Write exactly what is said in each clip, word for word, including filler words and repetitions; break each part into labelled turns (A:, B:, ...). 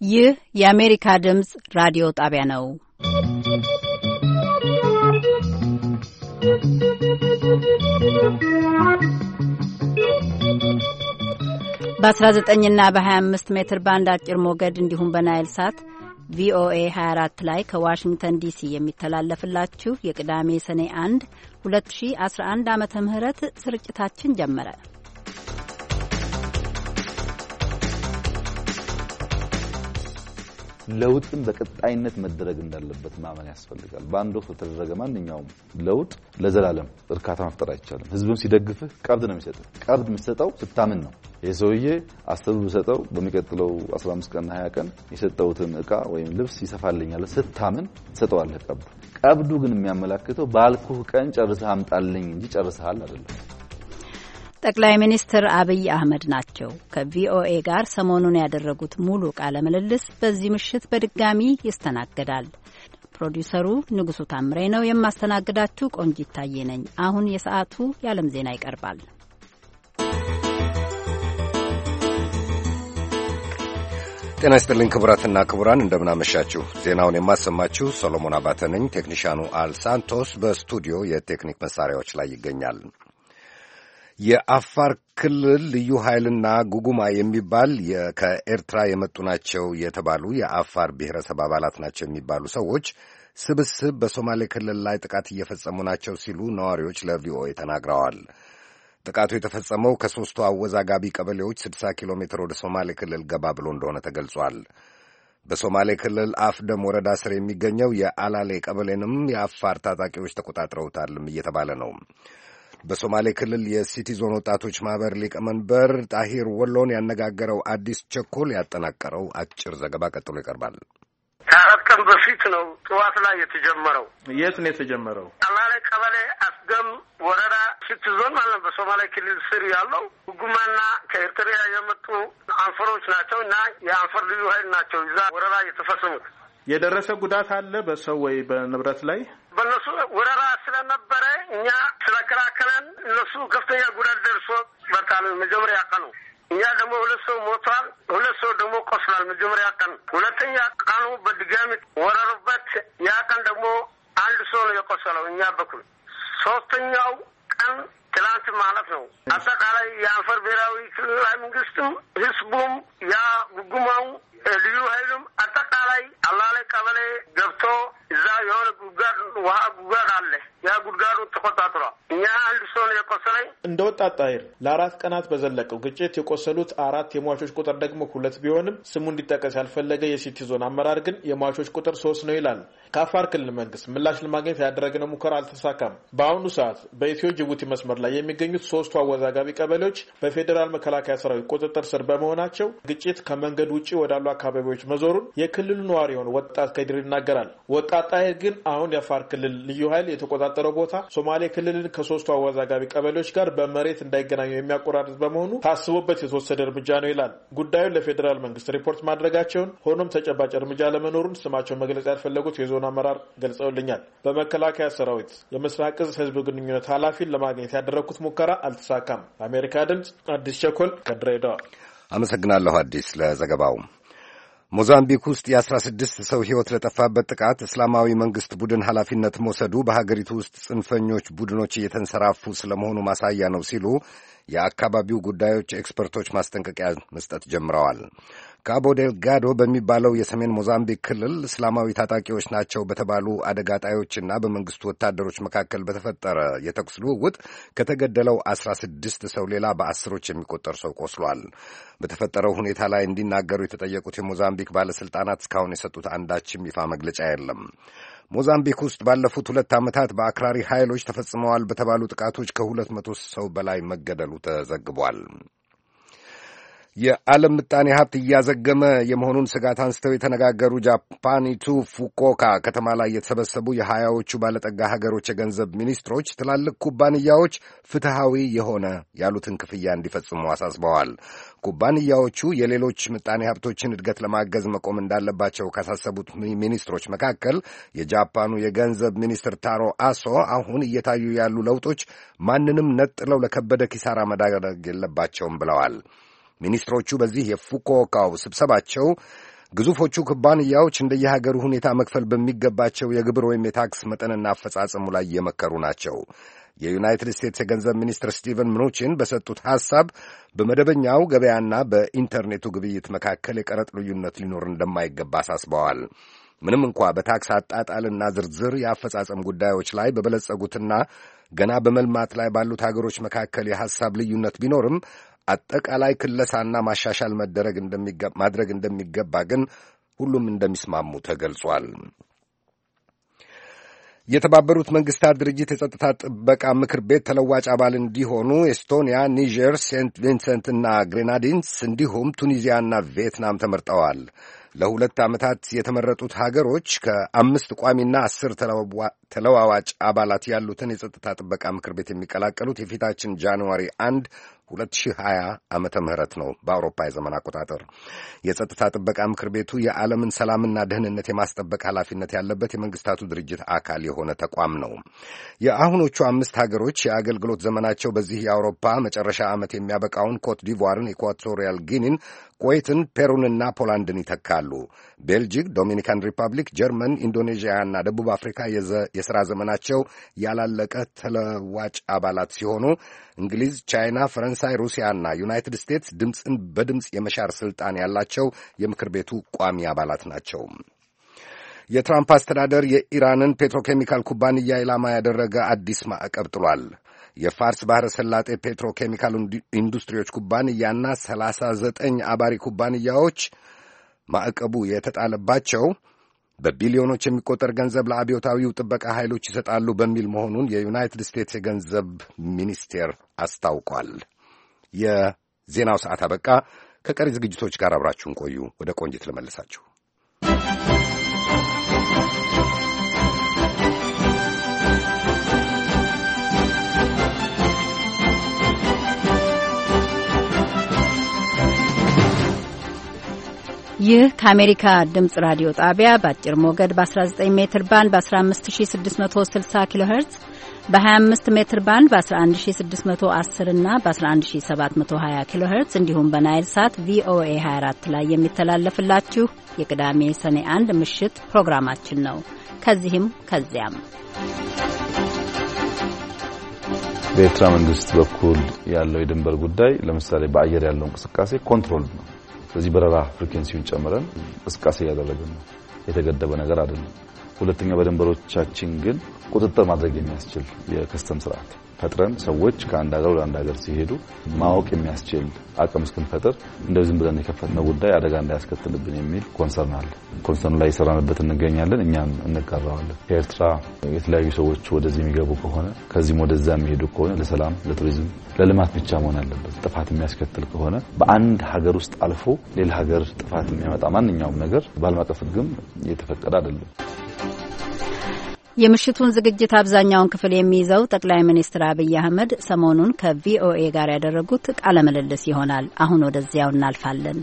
A: ይህ የአሜሪካ ድምፅ ራዲዮ ጣቢያ ነው። በአስራ ዘጠኝ እና በሀያ አምስት ሜትር ባንድ አጭር ሞገድ እንዲሁም በናይል ሳት ቪኦኤ ሀያ አራት ላይ ከዋሽንግተን ዲሲ የሚተላለፍላችሁ የቅዳሜ ሰኔ አንድ ሁለት ሺ አስራ አንድ ዓመተ ምህረት ስርጭታችን ጀመረ።
B: ለውጥን በቀጣይነት መደረግ እንዳለበት ማመን ያስፈልጋል። በአንድ ወቅት የተደረገ ማንኛውም ለውጥ ለዘላለም እርካታ መፍጠር አይቻልም። ህዝቡን ሲደግፍህ ቀብድ ነው የሚሰጥህ። ቀብድ የምትሰጠው ስታምን ነው። የሰውዬ አስተብብ ሰጠው በሚቀጥለው አስራ አምስት ቀን ሃያ ቀን የሰጠውትን ዕቃ ወይም ልብስ ይሰፋልኛል ስታምን ትሰጠዋለህ ቀብድ። ቀብዱ ግን የሚያመላክተው ባልኩህ ቀን ጨርሰህ አምጣልኝ እንጂ ጨርሰሃል አይደለም።
A: ጠቅላይ ሚኒስትር አብይ አህመድ ናቸው። ከቪኦኤ ጋር ሰሞኑን ያደረጉት ሙሉ ቃለ ምልልስ በዚህ ምሽት በድጋሚ ይስተናገዳል። ፕሮዲውሰሩ ንጉሱ ታምሬ ነው። የማስተናግዳችሁ ቆንጂት ታዬ ነኝ። አሁን የሰዓቱ የዓለም ዜና ይቀርባል።
C: ጤና ይስጥልኝ ክቡራትና ክቡራን፣ እንደምናመሻችሁ። ዜናውን የማሰማችሁ ሰሎሞን አባተ ነኝ። ቴክኒሻኑ አል ሳንቶስ በስቱዲዮ የቴክኒክ መሳሪያዎች ላይ ይገኛል። የአፋር ክልል ልዩ ኃይልና ጉጉማ የሚባል ከኤርትራ የመጡ ናቸው የተባሉ የአፋር ብሔረሰብ አባላት ናቸው የሚባሉ ሰዎች ስብስብ በሶማሌ ክልል ላይ ጥቃት እየፈጸሙ ናቸው ሲሉ ነዋሪዎች ለቪኦኤ ተናግረዋል። ጥቃቱ የተፈጸመው ከሦስቱ አወዛጋቢ ቀበሌዎች ስድሳ ኪሎ ሜትር ወደ ሶማሌ ክልል ገባ ብሎ እንደሆነ ተገልጿል። በሶማሌ ክልል አፍደም ወረዳ ስር የሚገኘው የአላሌ ቀበሌንም የአፋር ታጣቂዎች ተቆጣጥረውታልም እየተባለ ነው። በሶማሌ ክልል የሲቲ ዞን ወጣቶች ማህበር ሊቀመንበር ጣሂር ወሎን ያነጋገረው አዲስ ቸኮል ያጠናቀረው አጭር ዘገባ ቀጥሎ ይቀርባል።
D: ከአራት ቀን በፊት ነው ጠዋት ላይ የተጀመረው።
E: የት ነው የተጀመረው?
D: አላሌ ቀበሌ አፍደም ወረዳ ሲቲ ዞን ማለት በሶማሌ ክልል ስር ያለው ጉጉማና ከኤርትራ የመጡ አንፈሮች ናቸው እና የአንፈር ልዩ ኃይል ናቸው እዛ ወረዳ የተፈጸሙት።
E: የደረሰ ጉዳት አለ በሰው ወይ በንብረት ላይ?
D: በእነሱ ወረራ ስለነበረ እኛ ስለከላከለን እነሱ ከፍተኛ ጉዳት ደርሶ በታል መጀመሪያ ቀኑ እኛ ደግሞ ሁለት ሰው ሞቷል፣ ሁለት ሰው ደግሞ ቆስሏል። መጀመሪያ ቀን ሁለተኛ ቀኑ በድጋሚ ወረሩበት። ያ ቀን ደግሞ አንድ ሰው ነው የቆሰለው እኛ በኩል። ሶስተኛው ቀን ትላንት ማለት ነው። አጠቃላይ የአንፈር ብሔራዊ ክልላዊ መንግስትም ህዝቡም ያ ጉጉማው ልዩ ኃይሉም አጠቃላይ አላሌ ቀበሌ ገብቶ እዛ የሆነ ጉድጓድ ውሃ ጉድጓድ አለ። ያ ጉድጓዱ ተቆጣጥሯል። እኛ አንድ ሰው ነው የቆሰለኝ።
E: እንደ ወጣት ጣሂር ለአራት ቀናት በዘለቀው ግጭት የቆሰሉት አራት የሟቾች ቁጥር ደግሞ ሁለት ቢሆንም ስሙ እንዲጠቀስ ያልፈለገ የሲቲ ዞን አመራር ግን የሟቾች ቁጥር ሶስት ነው ይላል። ከአፋር ክልል መንግስት ምላሽ ለማግኘት ያደረግነው ሙከራ አልተሳካም። በአሁኑ ሰዓት በኢትዮ ጅቡቲ መስመር ላይ የሚገኙት ሶስቱ አወዛጋቢ ቀበሌዎች በፌዴራል መከላከያ ሰራዊት ቁጥጥር ስር በመሆናቸው ግጭት ከመንገድ ውጪ ወዳሉ አካባቢዎች መዞሩን የክልሉ ነዋሪ የሆነ ወጣት ከድር ይናገራል። ወጣት ጣሂር ግን አሁን የአፋር ክልል ልዩ ኃይል የተቆጣጠረው ቦታ ሶማሌ ክልልን ከሶስቱ አወዛጋቢ ቀበሌዎች ጋር በመሬት እንዳይገናኙ የሚያቆራርጥ በመሆኑ ታስቦበት የተወሰደ እርምጃ ነው ይላል። ጉዳዩን ለፌዴራል መንግስት ሪፖርት ማድረጋቸውን፣ ሆኖም ተጨባጭ እርምጃ ለመኖሩን ስማቸው መግለጽ ያልፈለጉት የዞን አመራር ገልጸውልኛል። በመከላከያ ሰራዊት የምስራቅ እዝ ህዝብ ግንኙነት ኃላፊን ለማግኘት ያደረኩት ሙከራ አልተሳካም። ለአሜሪካ ድምጽ አዲስ ቸኮል ከድሬዳዋ።
C: አመሰግናለሁ አዲስ ለዘገባው። ሞዛምቢክ ውስጥ የአስራ ስድስት ሰው ሕይወት ለጠፋበት ጥቃት እስላማዊ መንግስት ቡድን ኃላፊነት መውሰዱ በሀገሪቱ ውስጥ ጽንፈኞች ቡድኖች እየተንሰራፉ ስለመሆኑ ማሳያ ነው ሲሉ የአካባቢው ጉዳዮች ኤክስፐርቶች ማስጠንቀቂያ መስጠት ጀምረዋል። ካቦ ዴልጋዶ በሚባለው የሰሜን ሞዛምቢክ ክልል እስላማዊ ታጣቂዎች ናቸው በተባሉ አደጋ ጣዮችና በመንግስቱ ወታደሮች መካከል በተፈጠረ የተኩስ ልውውጥ ከተገደለው አስራ ስድስት ሰው ሌላ በአስሮች የሚቆጠር ሰው ቆስሏል። በተፈጠረው ሁኔታ ላይ እንዲናገሩ የተጠየቁት የሞዛምቢክ ባለስልጣናት እስካሁን የሰጡት አንዳችም ይፋ መግለጫ የለም። ሞዛምቢክ ውስጥ ባለፉት ሁለት ዓመታት በአክራሪ ኃይሎች ተፈጽመዋል በተባሉ ጥቃቶች ከሁለት መቶ ሰው በላይ መገደሉ ተዘግቧል። የዓለም ምጣኔ ሀብት እያዘገመ የመሆኑን ስጋት አንስተው የተነጋገሩ ጃፓኒቱ ፉኮካ ከተማ ላይ የተሰበሰቡ የሀያዎቹ ባለጠጋ ሀገሮች የገንዘብ ሚኒስትሮች ትላልቅ ኩባንያዎች ፍትሐዊ የሆነ ያሉትን ክፍያ እንዲፈጽሙ አሳስበዋል። ኩባንያዎቹ የሌሎች ምጣኔ ሀብቶችን እድገት ለማገዝ መቆም እንዳለባቸው ካሳሰቡት ሚኒስትሮች መካከል የጃፓኑ የገንዘብ ሚኒስትር ታሮ አሶ አሁን እየታዩ ያሉ ለውጦች ማንንም ነጥለው ለከበደ ኪሳራ መዳረግ የለባቸውም ብለዋል። ሚኒስትሮቹ በዚህ የፉኩኦካው ስብሰባቸው ግዙፎቹ ኩባንያዎች እንደየሀገሩ ሁኔታ መክፈል በሚገባቸው የግብር ወይም የታክስ መጠንና አፈጻጸሙ ላይ የመከሩ ናቸው። የዩናይትድ ስቴትስ የገንዘብ ሚኒስትር ስቲቨን ምኑቺን በሰጡት ሐሳብ በመደበኛው ገበያና በኢንተርኔቱ ግብይት መካከል የቀረጥ ልዩነት ሊኖር እንደማይገባ አሳስበዋል። ምንም እንኳ በታክስ አጣጣልና ዝርዝር የአፈጻጸም ጉዳዮች ላይ በበለጸጉትና ገና በመልማት ላይ ባሉት ሀገሮች መካከል የሐሳብ ልዩነት ቢኖርም አጠቃላይ ክለሳና ማሻሻል መደረግ ማድረግ እንደሚገባ ግን ሁሉም እንደሚስማሙ ተገልጿል። የተባበሩት መንግስታት ድርጅት የጸጥታ ጥበቃ ምክር ቤት ተለዋጭ አባል እንዲሆኑ ኤስቶኒያ፣ ኒጀር፣ ሴንት ቪንሰንት እና ግሬናዲንስ እንዲሁም ቱኒዚያና ቪየትናም ተመርጠዋል። ለሁለት ዓመታት የተመረጡት ሀገሮች ከአምስት ቋሚና አስር ተለዋዋጭ አባላት ያሉትን የጸጥታ ጥበቃ ምክር ቤት የሚቀላቀሉት የፊታችን ጃንዋሪ አንድ ሁለት ሺህ ሀያ ዓመተ ምህረት ነው በአውሮፓ የዘመን አቆጣጠር። የጸጥታ ጥበቃ ምክር ቤቱ የዓለምን ሰላምና ደህንነት የማስጠበቅ ኃላፊነት ያለበት የመንግስታቱ ድርጅት አካል የሆነ ተቋም ነው። የአሁኖቹ አምስት ሀገሮች የአገልግሎት ዘመናቸው በዚህ የአውሮፓ መጨረሻ ዓመት የሚያበቃውን ኮት ዲቯርን፣ ኢኳቶሪያል ጊኒን፣ ኩዌትን፣ ፔሩንና ፖላንድን ይተካሉ። ቤልጂክ፣ ዶሚኒካን ሪፐብሊክ፣ ጀርመን፣ ኢንዶኔዥያና ደቡብ አፍሪካ የሥራ ዘመናቸው ያላለቀ ተለዋጭ አባላት ሲሆኑ እንግሊዝ፣ ቻይና፣ ፈረንሳይ፣ ሩሲያና ዩናይትድ ስቴትስ ድምፅን በድምፅ የመሻር ስልጣን ያላቸው የምክር ቤቱ ቋሚ አባላት ናቸው። የትራምፕ አስተዳደር የኢራንን ፔትሮኬሚካል ኩባንያ ኢላማ ያደረገ አዲስ ማዕቀብ ጥሏል። የፋርስ ባህረ ሰላጤ ፔትሮኬሚካል ኢንዱስትሪዎች ኩባንያና ሰላሳ ዘጠኝ አባሪ ኩባንያዎች ማዕቀቡ የተጣለባቸው በቢሊዮኖች የሚቆጠር ገንዘብ ለአብዮታዊው ጥበቃ ኃይሎች ይሰጣሉ በሚል መሆኑን የዩናይትድ ስቴትስ የገንዘብ ሚኒስቴር አስታውቋል። የዜናው ሰዓት አበቃ። ከቀሪ ዝግጅቶች ጋር አብራችሁን ቆዩ። ወደ ቆንጂት ልመልሳችሁ።
A: ይህ ከአሜሪካ ድምጽ ራዲዮ ጣቢያ በአጭር ሞገድ በ19 ሜትር ባንድ በ15660 ኪሎ ሄርዝ በ25 ሜትር ባንድ በ11610 እና በ11720 ኪሎ ሄርዝ እንዲሁም በናይል ሳት ቪኦኤ ሃያ አራት ላይ የሚተላለፍላችሁ የቅዳሜ ሰኔ አንድ ምሽት ፕሮግራማችን ነው። ከዚህም ከዚያም
B: በኤርትራ መንግስት በኩል ያለው የድንበር ጉዳይ ለምሳሌ በአየር ያለው እንቅስቃሴ ኮንትሮል ነው። ስለዚህ በረራ ፍሪኩዌንሲውን ጨምረን እንቅስቃሴ ያደረግን ነው። የተገደበ ነገር አይደለም። ሁለተኛ በድንበሮቻችን ግን ቁጥጥር ማድረግ የሚያስችል የከስተም ስርዓት ፈጥረን ሰዎች ከአንድ ሀገር ወደ አንድ ሀገር ሲሄዱ ማወቅ የሚያስችል አቅም እስክንፈጥር እንደዚህ ዝም ብለን የከፈትነው ጉዳይ አደጋ እንዳያስከትልብን የሚል ኮንሰርን አለ። ኮንሰርኑ ላይ ሰራንበት እንገኛለን። እኛም እንጋራዋለን። ከኤርትራ የተለያዩ ሰዎች ወደዚህ የሚገቡ ከሆነ ከዚህም ወደዛ የሚሄዱ ከሆነ ለሰላም፣ ለቱሪዝም፣ ለልማት ብቻ መሆን አለበት። ጥፋት የሚያስከትል ከሆነ በአንድ ሀገር ውስጥ አልፎ ሌላ ሀገር ጥፋት የሚያመጣ ማንኛውም ነገር በዓለም አቀፍ ሕግም የተፈቀደ አይደለም።
A: የምሽቱን ዝግጅት አብዛኛውን ክፍል የሚይዘው ጠቅላይ ሚኒስትር አብይ አህመድ ሰሞኑን ከቪኦኤ ጋር ያደረጉት ቃለ ምልልስ ይሆናል። አሁን ወደዚያው እናልፋለን።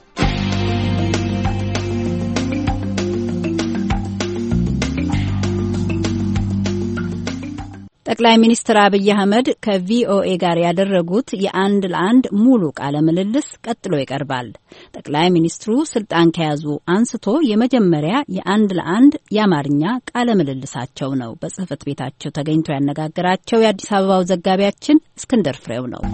A: ጠቅላይ ሚኒስትር አብይ አህመድ ከቪኦኤ ጋር ያደረጉት የአንድ ለአንድ ሙሉ ቃለ ምልልስ ቀጥሎ ይቀርባል። ጠቅላይ ሚኒስትሩ ስልጣን ከያዙ አንስቶ የመጀመሪያ የአንድ ለአንድ የአማርኛ ቃለ ምልልሳቸው ነው። በጽህፈት ቤታቸው ተገኝቶ ያነጋገራቸው የአዲስ አበባው ዘጋቢያችን እስክንድር ፍሬው ነው።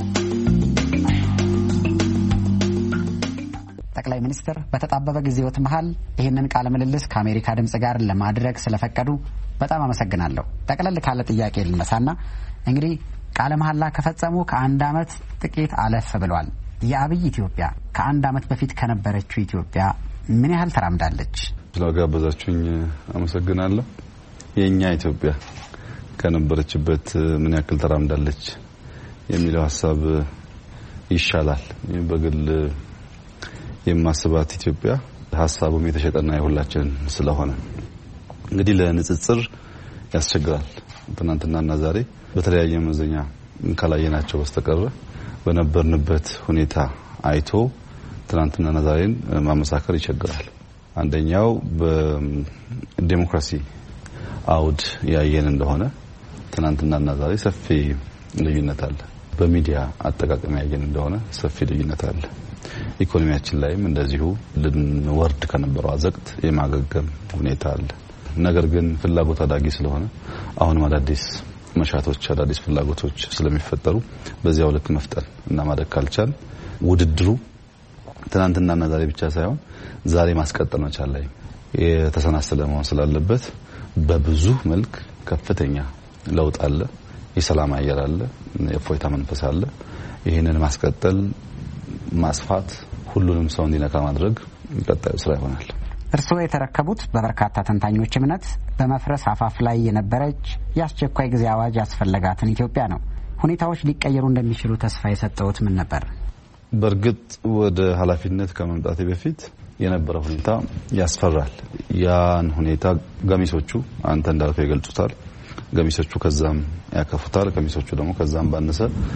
F: ጠቅላይ ሚኒስትር በተጣበበ ጊዜዎት መሃል ይህንን ቃለ ምልልስ ከአሜሪካ ድምጽ ጋር ለማድረግ ስለፈቀዱ በጣም አመሰግናለሁ። ጠቅለል ካለ ጥያቄ ልነሳና እንግዲህ ቃለ መሐላ ከፈጸሙ ከአንድ አመት ጥቂት አለፍ ብሏል። የአብይ ኢትዮጵያ ከአንድ አመት በፊት ከነበረችው ኢትዮጵያ ምን ያህል ተራምዳለች?
B: ስለጋበዛችሁኝ አመሰግናለሁ። የኛ ኢትዮጵያ ከነበረችበት ምን ያክል ተራምዳለች የሚለው ሐሳብ ይሻላል። በግል የማስባት ኢትዮጵያ ሐሳቡም የተሸጠና የሁላችን ስለሆነ እንግዲህ ለንጽጽር ያስቸግራል። ትናንትናና ዛሬ በተለያየ መዘኛ እንካላየናቸው በስተቀር በነበርንበት ሁኔታ አይቶ ትናንትናና ዛሬን ማመሳከር ይቸግራል። አንደኛው በዲሞክራሲ አውድ ያየን እንደሆነ ትናንትናና ዛሬ ሰፊ ልዩነት አለ። በሚዲያ አጠቃቀም ያየን እንደሆነ ሰፊ ልዩነት አለ። ኢኮኖሚያችን ላይም እንደዚሁ ልንወርድ ከነበረው አዘቅት የማገገም ሁኔታ አለ። ነገር ግን ፍላጎት አዳጊ ስለሆነ አሁንም አዳዲስ መሻቶች አዳዲስ ፍላጎቶች ስለሚፈጠሩ በዚያው ልክ መፍጠን እና ማደግ ካልቻል ውድድሩ ትናንትናና ዛሬ ብቻ ሳይሆን ዛሬ ማስቀጠል መቻል ላይ የተሰናሰለ መሆን ስላለበት በብዙ መልክ ከፍተኛ ለውጥ አለ። የሰላም አየር አለ፣ የፎይታ መንፈስ አለ። ይሄንን ማስቀጠል ማስፋት ሁሉንም ሰው እንዲነካ ማድረግ ቀጣዩ ስራ ይሆናል።
F: እርስዎ የተረከቡት በበርካታ ተንታኞች እምነት በመፍረስ አፋፍ ላይ የነበረች የአስቸኳይ ጊዜ አዋጅ ያስፈለጋትን ኢትዮጵያ ነው። ሁኔታዎች ሊቀየሩ እንደሚችሉ ተስፋ የሰጠውት ምን ነበር?
B: በእርግጥ ወደ ኃላፊነት ከመምጣቴ በፊት የነበረ ሁኔታ ያስፈራል። ያን ሁኔታ ገሚሶቹ አንተ እንዳልከው ይገልጹታል፣ ገሚሶቹ ከዛም ያከፉታል፣ ገሚሶቹ ደግሞ ከዛም ባነሰ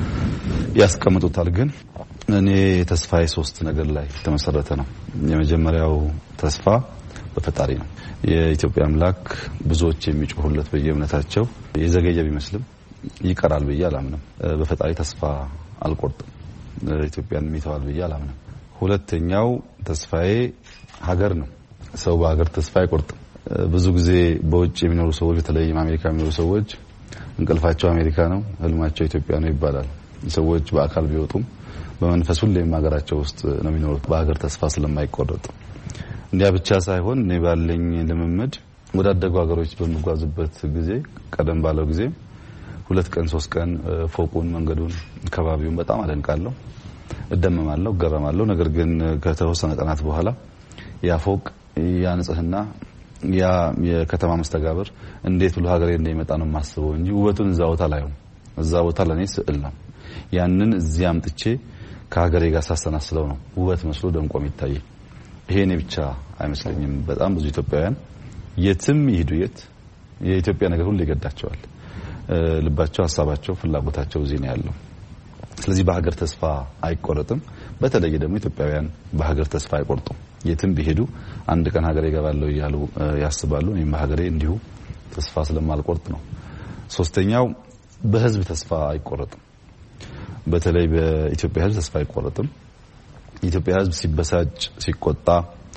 B: ያስቀምጡታል። ግን እኔ ተስፋዬ ሶስት ነገር ላይ ተመሰረተ ነው። የመጀመሪያው ተስፋ በፈጣሪ ነው። የኢትዮጵያ አምላክ ብዙዎች የሚጮሁለት በየእምነታቸው የዘገየ ቢመስልም ይቀራል ብዬ አላምንም። በፈጣሪ ተስፋ አልቆርጥም። ኢትዮጵያን የሚተዋል ብዬ አላምንም። ሁለተኛው ተስፋዬ ሀገር ነው። ሰው በሀገር ተስፋ አይቆርጥም። ብዙ ጊዜ በውጭ የሚኖሩ ሰዎች በተለይ አሜሪካ የሚኖሩ ሰዎች እንቅልፋቸው አሜሪካ ነው፣ ህልማቸው ኢትዮጵያ ነው ይባላል። ሰዎች በአካል ቢወጡም በመንፈስ ሁሌም ሀገራቸው ውስጥ ነው የሚኖሩት በሀገር ተስፋ ስለማይቆረጥ። እንዲያ ብቻ ሳይሆን እኔ ባለኝ ልምምድ ወዳደጉ ሀገሮች በመጓዝበት ጊዜ ቀደም ባለው ጊዜ ሁለት ቀን ሶስት ቀን ፎቁን፣ መንገዱን፣ ከባቢውን በጣም አደንቃለሁ፣ እደመማለሁ፣ እገረማለሁ። ነገር ግን ከተወሰነ ቀናት በኋላ ያ ፎቅ ያ ንጽህና ያ የከተማ መስተጋብር እንዴት ብሎ ሀገሬ እንደሚመጣ ነው የማስበው እንጂ ውበቱን እዛ ቦታ ላይ ነው። እዛ ቦታ ለኔ ስዕል ነው። ያንን እዚያ አምጥቼ ከሀገሬ ጋር ሳሰናስለው ነው ውበት መስሎ ደምቆ የሚታይ። ይሄ እኔ ብቻ አይመስለኝም። በጣም ብዙ ኢትዮጵያውያን የትም ይሄዱ የት የኢትዮጵያ ነገር ሁሉ ይገዳቸዋል። ልባቸው፣ ሀሳባቸው፣ ፍላጎታቸው እዚህ ነው ያለው። ስለዚህ በሀገር ተስፋ አይቆረጥም። በተለይ ደግሞ ኢትዮጵያውያን በሀገር ተስፋ አይቆርጡም። የትም ቢሄዱ አንድ ቀን ሀገሬ ይገባለሁ እያሉ ያስባሉ። እኔም በሀገሬ እንዲሁ ተስፋ ስለማልቆርጥ ነው። ሶስተኛው በህዝብ ተስፋ አይቆረጥም። በተለይ በኢትዮጵያ ህዝብ ተስፋ አይቆረጥም። የኢትዮጵያ ህዝብ ሲበሳጭ፣ ሲቆጣ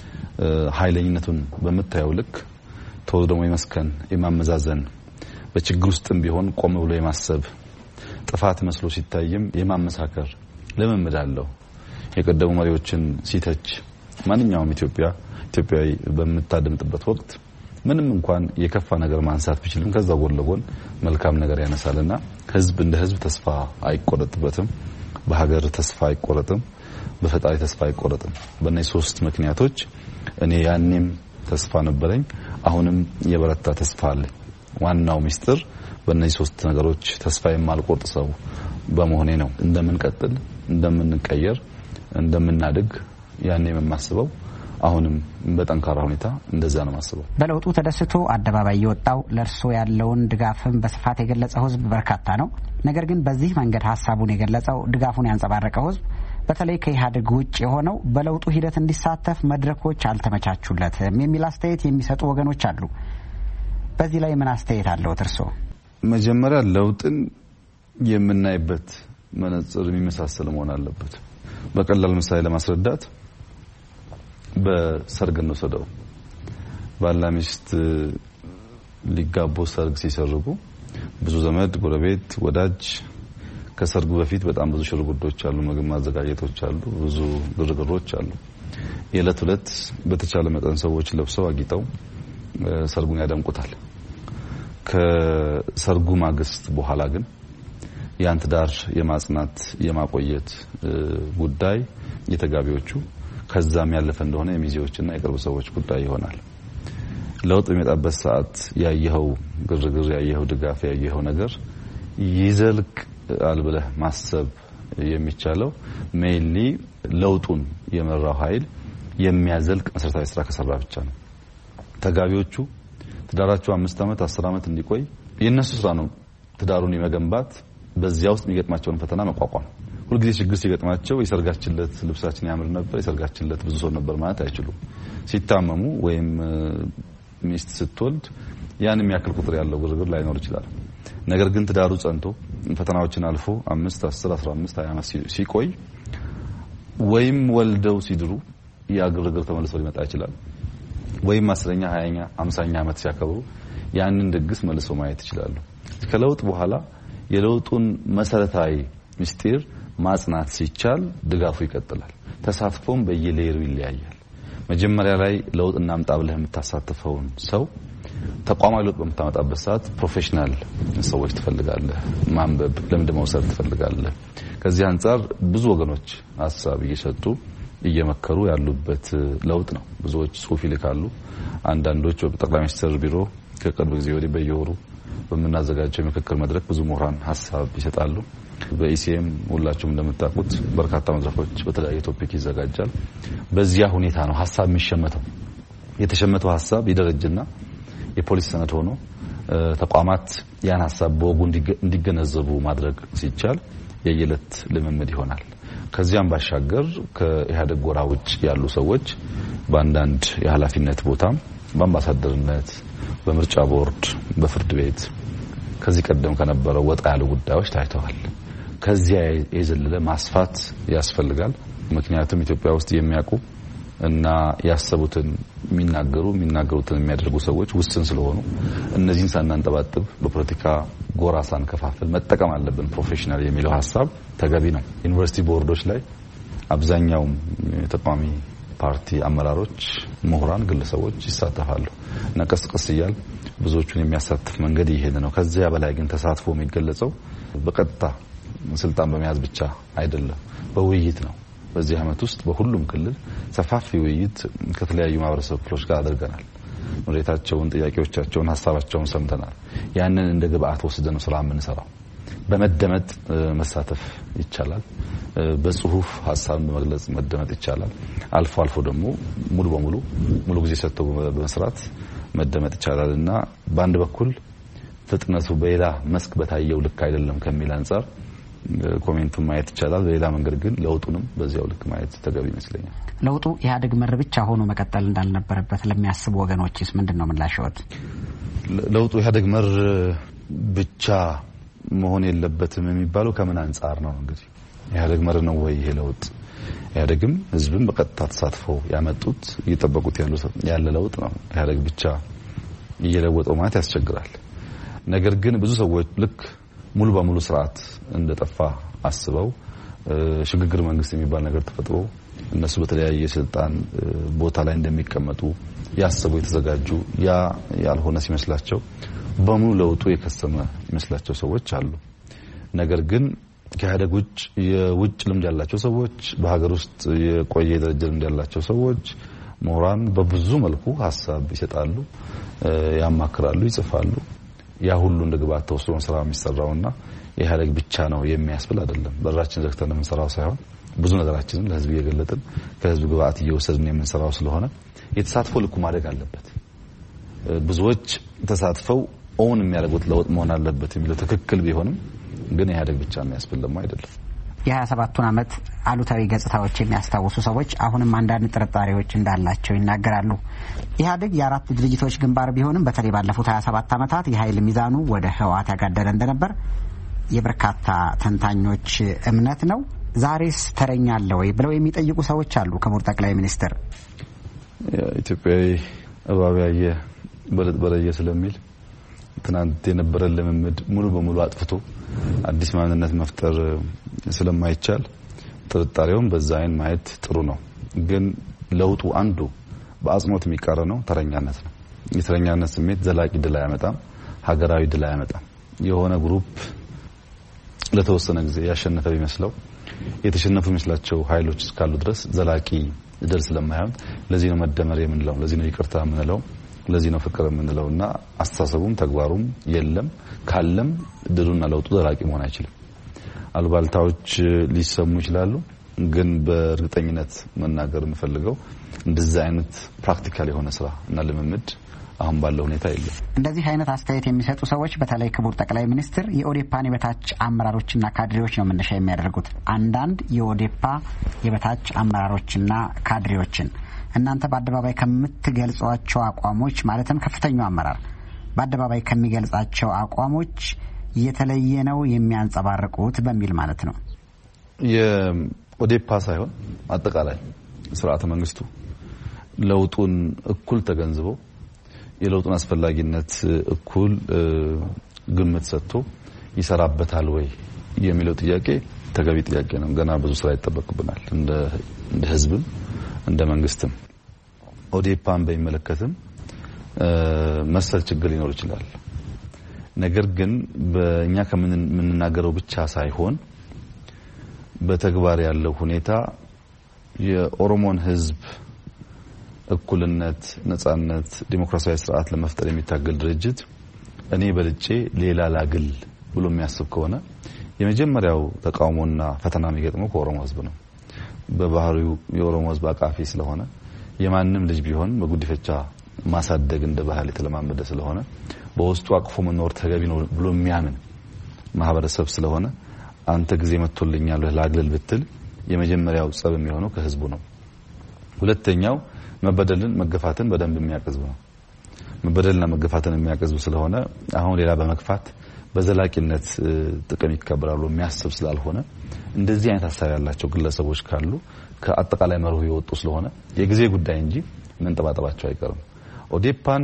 B: ኃይለኝነቱን በመታየው ልክ ቶሎ ደግሞ የመስከን የማመዛዘን በችግር ውስጥም ቢሆን ቆም ብሎ የማሰብ ጥፋት መስሎ ሲታይም የማመሳከር ልምምድ አለው። የቀደሙ መሪዎችን ሲተች ማንኛውም ኢትዮጵያ ኢትዮጵያዊ በምታደምጥበት ወቅት ምንም እንኳን የከፋ ነገር ማንሳት ቢችልም ከዛ ጎን ለጎን መልካም ነገር ያነሳልና ህዝብ እንደ ህዝብ ተስፋ አይቆረጥበትም። በሀገር ተስፋ አይቆረጥም። በፈጣሪ ተስፋ አይቆረጥም። በእነዚህ ሶስት ምክንያቶች እኔ ያኔም ተስፋ ነበረኝ፣ አሁንም የበረታ ተስፋ አለኝ። ዋናው ሚስጥር በእነዚህ ሶስት ነገሮች ተስፋ የማልቆርጥ ሰው በመሆኔ ነው። እንደምንቀጥል፣ እንደምንቀየር፣ እንደምናድግ ያኔ የማስበው አሁንም በጠንካራ ሁኔታ እንደዛ ነው ማስበው።
F: በለውጡ ተደስቶ አደባባይ የወጣው ለርሶ ያለውን ድጋፍም በስፋት የገለጸው ህዝብ በርካታ ነው። ነገር ግን በዚህ መንገድ ሀሳቡን የገለጸው ድጋፉን ያንጸባረቀው ህዝብ በተለይ ከኢህአዴግ ውጭ የሆነው በለውጡ ሂደት እንዲሳተፍ መድረኮች አልተመቻቹለትም የሚል አስተያየት የሚሰጡ ወገኖች አሉ። በዚህ ላይ ምን አስተያየት አለዎት እርሶ?
B: መጀመሪያ ለውጥን የምናይበት መነጽር የሚመሳሰል መሆን አለበት። በቀላል ምሳሌ ለማስረዳት በሰርግ እንወስደው። ባልና ሚስት ሊጋቡ ሰርግ ሲሰርጉ ብዙ ዘመድ፣ ጎረቤት፣ ወዳጅ ከሰርጉ በፊት በጣም ብዙ ሽርጉዶች አሉ፣ ምግብ ማዘጋጀቶች አሉ፣ ብዙ ግርግሮች አሉ። የዕለት ዕለት በተቻለ መጠን ሰዎች ለብሰው አጊጠው ሰርጉን ያደምቁታል። ከሰርጉ ማግስት በኋላ ግን ያን ትዳር የማጽናት የማቆየት ጉዳይ የተጋቢዎቹ ከዛም ያለፈ እንደሆነ የሚዜዎችና የቅርብ ሰዎች ጉዳይ ይሆናል። ለውጥ በሚመጣበት ሰዓት ያየኸው ግርግር፣ ያየኸው ድጋፍ፣ ያየኸው ነገር ይዘልቅ አልብለህ ማሰብ የሚቻለው ሜይንሊ ለውጡን የመራው ኃይል የሚያዘልቅ መሰረታዊ ስራ ከሰራ ብቻ ነው። ተጋቢዎቹ ትዳራቸው አምስት አመት አስር አመት እንዲቆይ የነሱ ስራ ነው። ትዳሩን የመገንባት በዚያ ውስጥ የሚገጥማቸውን ፈተና መቋቋም። ሁልጊዜ ችግር ሲገጥማቸው የሰርጋችንለት ልብሳችን ያምር ነበር፣ የሰርጋችንለት ብዙ ሰው ነበር ማለት አይችሉም። ሲታመሙ ወይም ሚስት ስትወልድ ያን የሚያክል ቁጥር ያለው ግርግር ላይኖር ይችላል። ነገር ግን ትዳሩ ጸንቶ ፈተናዎችን አልፎ አምስት አስር አስራ አምስት ሃያ ዓመት ሲቆይ ወይም ወልደው ሲድሩ ያግርግር ተመልሶ ሊመጣ ይችላል ወይም አስረኛ ሃያኛ ሃምሳኛ ዓመት ሲያከብሩ ያንን ድግስ መልሶ ማየት ይችላሉ። ከለውጥ በኋላ የለውጡን መሰረታዊ ምስጢር ማጽናት ሲቻል ድጋፉ ይቀጥላል። ተሳትፎም በየሌየሩ ይለያያል። መጀመሪያ ላይ ለውጥ እናምጣ ብለህ የምታሳትፈውን ሰው ተቋማዊ ለውጥ በመታመጣበት ሰዓት ፕሮፌሽናል ሰዎች ትፈልጋለህ፣ ማንበብ ልምድ መውሰድ ትፈልጋለህ። ከዚህ አንፃር ብዙ ወገኖች ሐሳብ እየሰጡ እየመከሩ ያሉበት ለውጥ ነው። ብዙዎች ጽሁፍ ይልካሉ። አንዳንዶች በጠቅላይ ሚኒስትር ቢሮ ከቅርብ ጊዜ ወዲህ በየወሩ በመናዘጋጀው ምክክር መድረክ ብዙ ምሁራን ሐሳብ ይሰጣሉ። በኢሲኤም ሁላችሁም እንደምታውቁት በርካታ መድረኮች በተለያየ ቶፒክ ይዘጋጃል። በዚያ ሁኔታ ነው ሐሳብ የሚሸመተው። የተሸመተው ሐሳብ ይደረጅና የፖሊስ ሰነድ ሆኖ ተቋማት ያን ሐሳብ በወጉ እንዲገነዘቡ ማድረግ ሲቻል የየለት ልምምድ ይሆናል። ከዚያም ባሻገር ከኢህአዴግ ጎራ ውጭ ያሉ ሰዎች በአንዳንድ የኃላፊነት ቦታ በአምባሳደርነት፣ በምርጫ ቦርድ፣ በፍርድ ቤት ከዚህ ቀደም ከነበረው ወጣ ያሉ ጉዳዮች ታይተዋል። ከዚያ የዘለለ ማስፋት ያስፈልጋል። ምክንያቱም ኢትዮጵያ ውስጥ የሚያውቁ እና ያሰቡትን የሚናገሩ የሚናገሩትን የሚያደርጉ ሰዎች ውስን ስለሆኑ እነዚህን ሳናንጠባጥብ በፖለቲካ ጎራ ሳንከፋፍል መጠቀም አለብን። ፕሮፌሽናል የሚለው ሐሳብ ተገቢ ነው። ዩኒቨርሲቲ ቦርዶች ላይ አብዛኛው ተቋሚ ፓርቲ አመራሮች፣ ምሁራን፣ ግለሰቦች ይሳተፋሉ እና ቀስ ቀስ እያል ብዙዎቹን የሚያሳትፍ መንገድ ይሄን ነው። ከዚያ በላይ ግን ተሳትፎ የሚገለጸው በቀጥታ ስልጣን በመያዝ ብቻ አይደለም፣ በውይይት ነው። በዚህ ዓመት ውስጥ በሁሉም ክልል ሰፋፊ ውይይት ከተለያዩ ማህበረሰብ ክፍሎች ጋር አድርገናል። ምሬታቸውን፣ ጥያቄዎቻቸውን፣ ሐሳባቸውን ሰምተናል። ያንን እንደ ግብአት ወስደን ነው ስራ የምንሰራው። በመደመጥ መሳተፍ ይቻላል። በጽሁፍ ሐሳብን በመግለጽ መደመጥ ይቻላል። አልፎ አልፎ ደግሞ ሙሉ በሙሉ ሙሉ ጊዜ ሰጥቶ በመስራት መደመጥ ይቻላልና በአንድ በኩል ፍጥነቱ በሌላ መስክ በታየው ልክ አይደለም ከሚል አንፃር ኮሜንቱን ማየት ይቻላል። በሌላ መንገድ ግን ለውጡንም በዚያው ልክ ማየት ተገቢ ይመስለኛል።
F: ለውጡ ኢህአዴግ መር ብቻ ሆኖ መቀጠል እንዳልነበረበት ለሚያስቡ ወገኖችስ ምንድነው ምላሽዎት?
B: ለውጡ ኢህአዴግ መር ብቻ መሆን የለበትም የሚባለው ከምን አንፃር ነው? እንግዲህ ኢህአዴግ መር ነው ወይ ይሄ ለውጥ? ኢህአዴግም ህዝብን በቀጥታ ተሳትፎ ያመጡት እየጠበቁት ያለ ለውጥ ነው። ኢህአዴግ ብቻ እየለወጠው ማለት ያስቸግራል። ነገር ግን ብዙ ሰዎች ልክ ሙሉ በሙሉ ስርዓት እንደጠፋ አስበው ሽግግር መንግስት የሚባል ነገር ተፈጥሮ እነሱ በተለያየ ስልጣን ቦታ ላይ እንደሚቀመጡ ያስቡ የተዘጋጁ ያ ያልሆነ ሲመስላቸው በሙሉ ለውጡ የከሰመ ይመስላቸው ሰዎች አሉ። ነገር ግን ከኢህአዴግ ውጭ የውጭ ልምድ ያላቸው ሰዎች፣ በሀገር ውስጥ የቆየ ደረጃ ልምድ ያላቸው ሰዎች፣ ምሁራን በብዙ መልኩ ሐሳብ ይሰጣሉ፣ ያማክራሉ፣ ይጽፋሉ። ያ ሁሉ እንደ ግብአት ተወስዶ ስራ የሚሰራውና ኢህአዴግ ብቻ ነው የሚያስብል አይደለም። በራችን ዘግተን የምንሰራው ሳይሆን ብዙ ነገራችንን ለህዝብ እየገለጥን ከህዝብ ግብአት እየወሰድን የምንሰራው ስለሆነ የተሳትፎ ልኩ ማደግ አለበት። ብዙዎች ተሳትፈው ኦን የሚያደርጉት ለውጥ መሆን አለበት የሚለው ትክክል ቢሆንም ግን ኢህአዴግ ብቻ የሚያስብል ደግሞ አይደለም።
F: የሀያ ሰባቱን ዓመት አሉታዊ ገጽታዎች የሚያስታውሱ ሰዎች አሁንም አንዳንድ ጥርጣሬዎች እንዳላቸው ይናገራሉ። ኢህአዴግ የአራት ድርጅቶች ግንባር ቢሆንም በተለይ ባለፉት ሀያ ሰባት ዓመታት የኃይል ሚዛኑ ወደ ህወሓት ያጋደለ እንደነበር የበርካታ ተንታኞች እምነት ነው። ዛሬስ ተረኛ አለ ወይ ብለው የሚጠይቁ ሰዎች አሉ። ክቡር ጠቅላይ ሚኒስትር፣
B: ኢትዮጵያዊ እባብ ያየ በለጥ በለየ ስለሚል ትናንት የነበረ ልምምድ ሙሉ በሙሉ አጥፍቶ አዲስ ማንነት መፍጠር ስለማይቻል ጥርጣሬውን በዛ አይን ማየት ጥሩ ነው። ግን ለውጡ አንዱ በአጽንኦት የሚቃረነው ተረኛነት ነው። የተረኛነት ስሜት ዘላቂ ድል አያመጣም፣ ሀገራዊ ድል አያመጣም። የሆነ ግሩፕ ለተወሰነ ጊዜ ያሸነፈ ቢመስለው የተሸነፉ የሚመስላቸው ኃይሎች እስካሉ ድረስ ዘላቂ ድል ስለማይሆን ለዚህ ነው መደመር የምንለው፣ ለዚህ ነው ይቅርታ የምንለው፣ ለዚህ ነው ፍቅር የምንለውና አስተሳሰቡም ተግባሩም የለም። ካለም ድሉና ለውጡ ዘላቂ መሆን አይችልም። አሉባልታዎች ሊሰሙ ይችላሉ፣ ግን በእርግጠኝነት መናገር የምፈልገው እንደዚህ አይነት ፕራክቲካል የሆነ ስራ እና ልምምድ አሁን ባለው ሁኔታ የለም።
F: እንደዚህ አይነት አስተያየት የሚሰጡ ሰዎች በተለይ ክቡር ጠቅላይ ሚኒስትር የኦዴፓን የበታች አመራሮችና ካድሬዎች ነው መነሻ የሚያደርጉት። አንዳንድ የኦዴፓ የበታች አመራሮችና ካድሬዎችን እናንተ በአደባባይ ከምትገልጿቸው አቋሞች ማለትም ከፍተኛው አመራር በአደባባይ ከሚገልጻቸው አቋሞች የተለየ ነው የሚያንጸባርቁት በሚል ማለት ነው።
B: የኦዴፓ ሳይሆን አጠቃላይ ስርዓተ መንግስቱ ለውጡን እኩል ተገንዝቦ የለውጡን አስፈላጊነት እኩል ግምት ሰጥቶ ይሰራበታል ወይ የሚለው ጥያቄ ተገቢ ጥያቄ ነው። ገና ብዙ ስራ ይጠበቅብናል እንደ እንደ ህዝብም እንደ መንግስትም። ኦዴፓን በሚመለከትም መሰል ችግር ሊኖር ይችላል። ነገር ግን በእኛ ከምንናገረው ብቻ ሳይሆን በተግባር ያለው ሁኔታ የኦሮሞን ህዝብ እኩልነት፣ ነጻነት፣ ዲሞክራሲያዊ ስርዓት ለመፍጠር የሚታገል ድርጅት እኔ በልጬ ሌላ ላግል ብሎ የሚያስብ ከሆነ የመጀመሪያው ተቃውሞና ፈተና የሚገጥመው ከኦሮሞ ህዝብ ነው። በባህሪው የኦሮሞ ህዝብ አቃፊ ስለሆነ የማንም ልጅ ቢሆን በጉዲፈቻ ማሳደግ እንደ ባህል የተለማመደ ስለሆነ በውስጡ አቅፎ መኖር ተገቢ ነው ብሎ የሚያምን ማህበረሰብ ስለሆነ አንተ ጊዜ መጥቶልኛል ላግልል ብትል የመጀመሪያው ጸብ የሚሆነው ከህዝቡ ነው። ሁለተኛው መበደልን መገፋትን በደንብ የሚያቀዝብ ነው። መበደልና መገፋትን የሚያቀዝብ ስለሆነ አሁን ሌላ በመግፋት በዘላቂነት ጥቅም ይከበራሉ የሚያስብ ስላልሆነ እንደዚህ አይነት ሐሳብ ያላቸው ግለሰቦች ካሉ ከአጠቃላይ መርሁ የወጡ ስለሆነ የጊዜ ጉዳይ እንጂ መንጠባጠባቸው አይቀርም። ኦዴፓን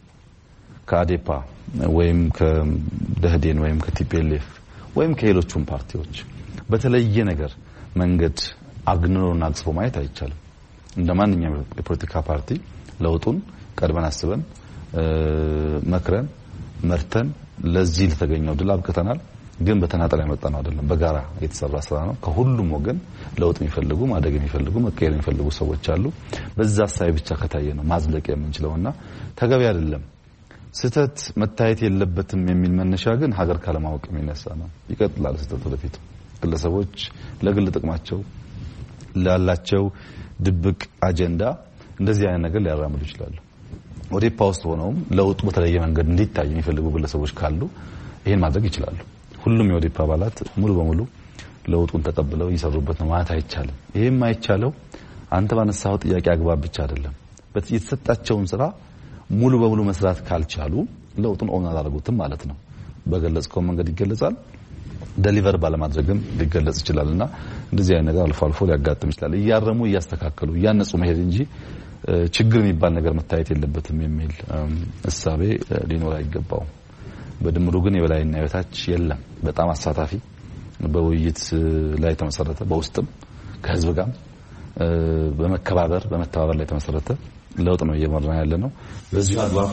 B: ከአዴፓ ወይም ከደህዴን ወይም ከቲፒኤልኤፍ ወይም ከሌሎቹም ፓርቲዎች በተለየ ነገር መንገድ አግንኖና አግጽፎ ማየት አይቻልም። እንደማንኛውም የፖለቲካ ፓርቲ ለውጡን ቀድመን አስበን መክረን መርተን ለዚህ ለተገኘው ድል አብቅተናል። ግን በተናጠል ያመጣነው አይደለም፣ በጋራ የተሰራ ስራ ነው። ከሁሉም ወገን ለውጥ የሚፈልጉ ማደግ የሚፈልጉ መቀየር የሚፈልጉ ሰዎች አሉ። በዛ ሳይ ብቻ ከታየ ነው ማዝለቅ የምንችለውና ተገቢ አይደለም። ስተት መታየት የለበትም የሚል መነሻ ግን ሀገር ካለማወቅ የሚነሳ ነው። ይቀጥላል ስተት ወደፊት ግለሰቦች ለግል ጥቅማቸው ላላቸው ድብቅ አጀንዳ እንደዚህ አይነት ነገር ሊያራምዱ ይችላሉ። ኦዴፓ ውስጥ ሆነውም ለውጡ በተለየ መንገድ እንዲታይ የሚፈልጉ ግለሰቦች ካሉ ይሄን ማድረግ ይችላሉ። ሁሉም የኦዴፓ አባላት ሙሉ በሙሉ ለውጡን ተቀብለው ይሰሩበት ነው ማለት አይቻልም። ይሄም አይቻለው አንተ ባነሳው ጥያቄ አግባብ ብቻ አይደለም። የተሰጣቸውን ስራ ሙሉ በሙሉ መስራት ካልቻሉ ለውጡን ኦን አላደረጉትም ማለት ነው። በገለጽከው መንገድ ይገለጻል፣ ዴሊቨር ባለማድረግም ሊገለጽ ይችላልና እንደዚህ አይነት ነገር አልፎ አልፎ ሊያጋጥም ይችላል። እያረሙ እያስተካከሉ እያነጹ መሄድ እንጂ ችግር የሚባል ነገር መታየት የለበትም የሚል እሳቤ ሊኖር አይገባውም። በድምሩ ግን የበላይና የበታች የለም። በጣም አሳታፊ በውይይት ላይ ተመሰረተ በውስጥም ከህዝብ ጋር በመከባበር በመተባበር ላይ ተመሰረተ ለውጥ ነው እየመራን ያለ ነው። በዚህ አግባብ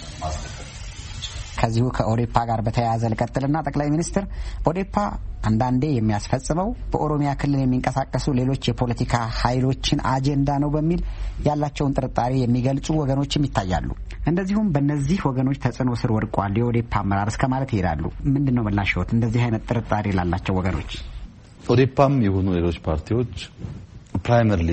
F: ከዚሁ ከኦዴፓ ጋር በተያያዘ ልቀጥልና ጠቅላይ ሚኒስትር ኦዴፓ አንዳንዴ የሚያስፈጽመው በኦሮሚያ ክልል የሚንቀሳቀሱ ሌሎች የፖለቲካ ኃይሎችን አጀንዳ ነው በሚል ያላቸውን ጥርጣሬ የሚገልጹ ወገኖችም ይታያሉ። እንደዚሁም በእነዚህ ወገኖች ተጽዕኖ ስር ወድቋል የኦዴፓ አመራር እስከ ማለት ይሄዳሉ። ምንድነው ምላሽዎት እንደዚህ አይነት ጥርጣሬ ላላቸው ወገኖች?
B: ኦዴፓም የሆኑ ሌሎች ፓርቲዎች ፕራይመሪሊ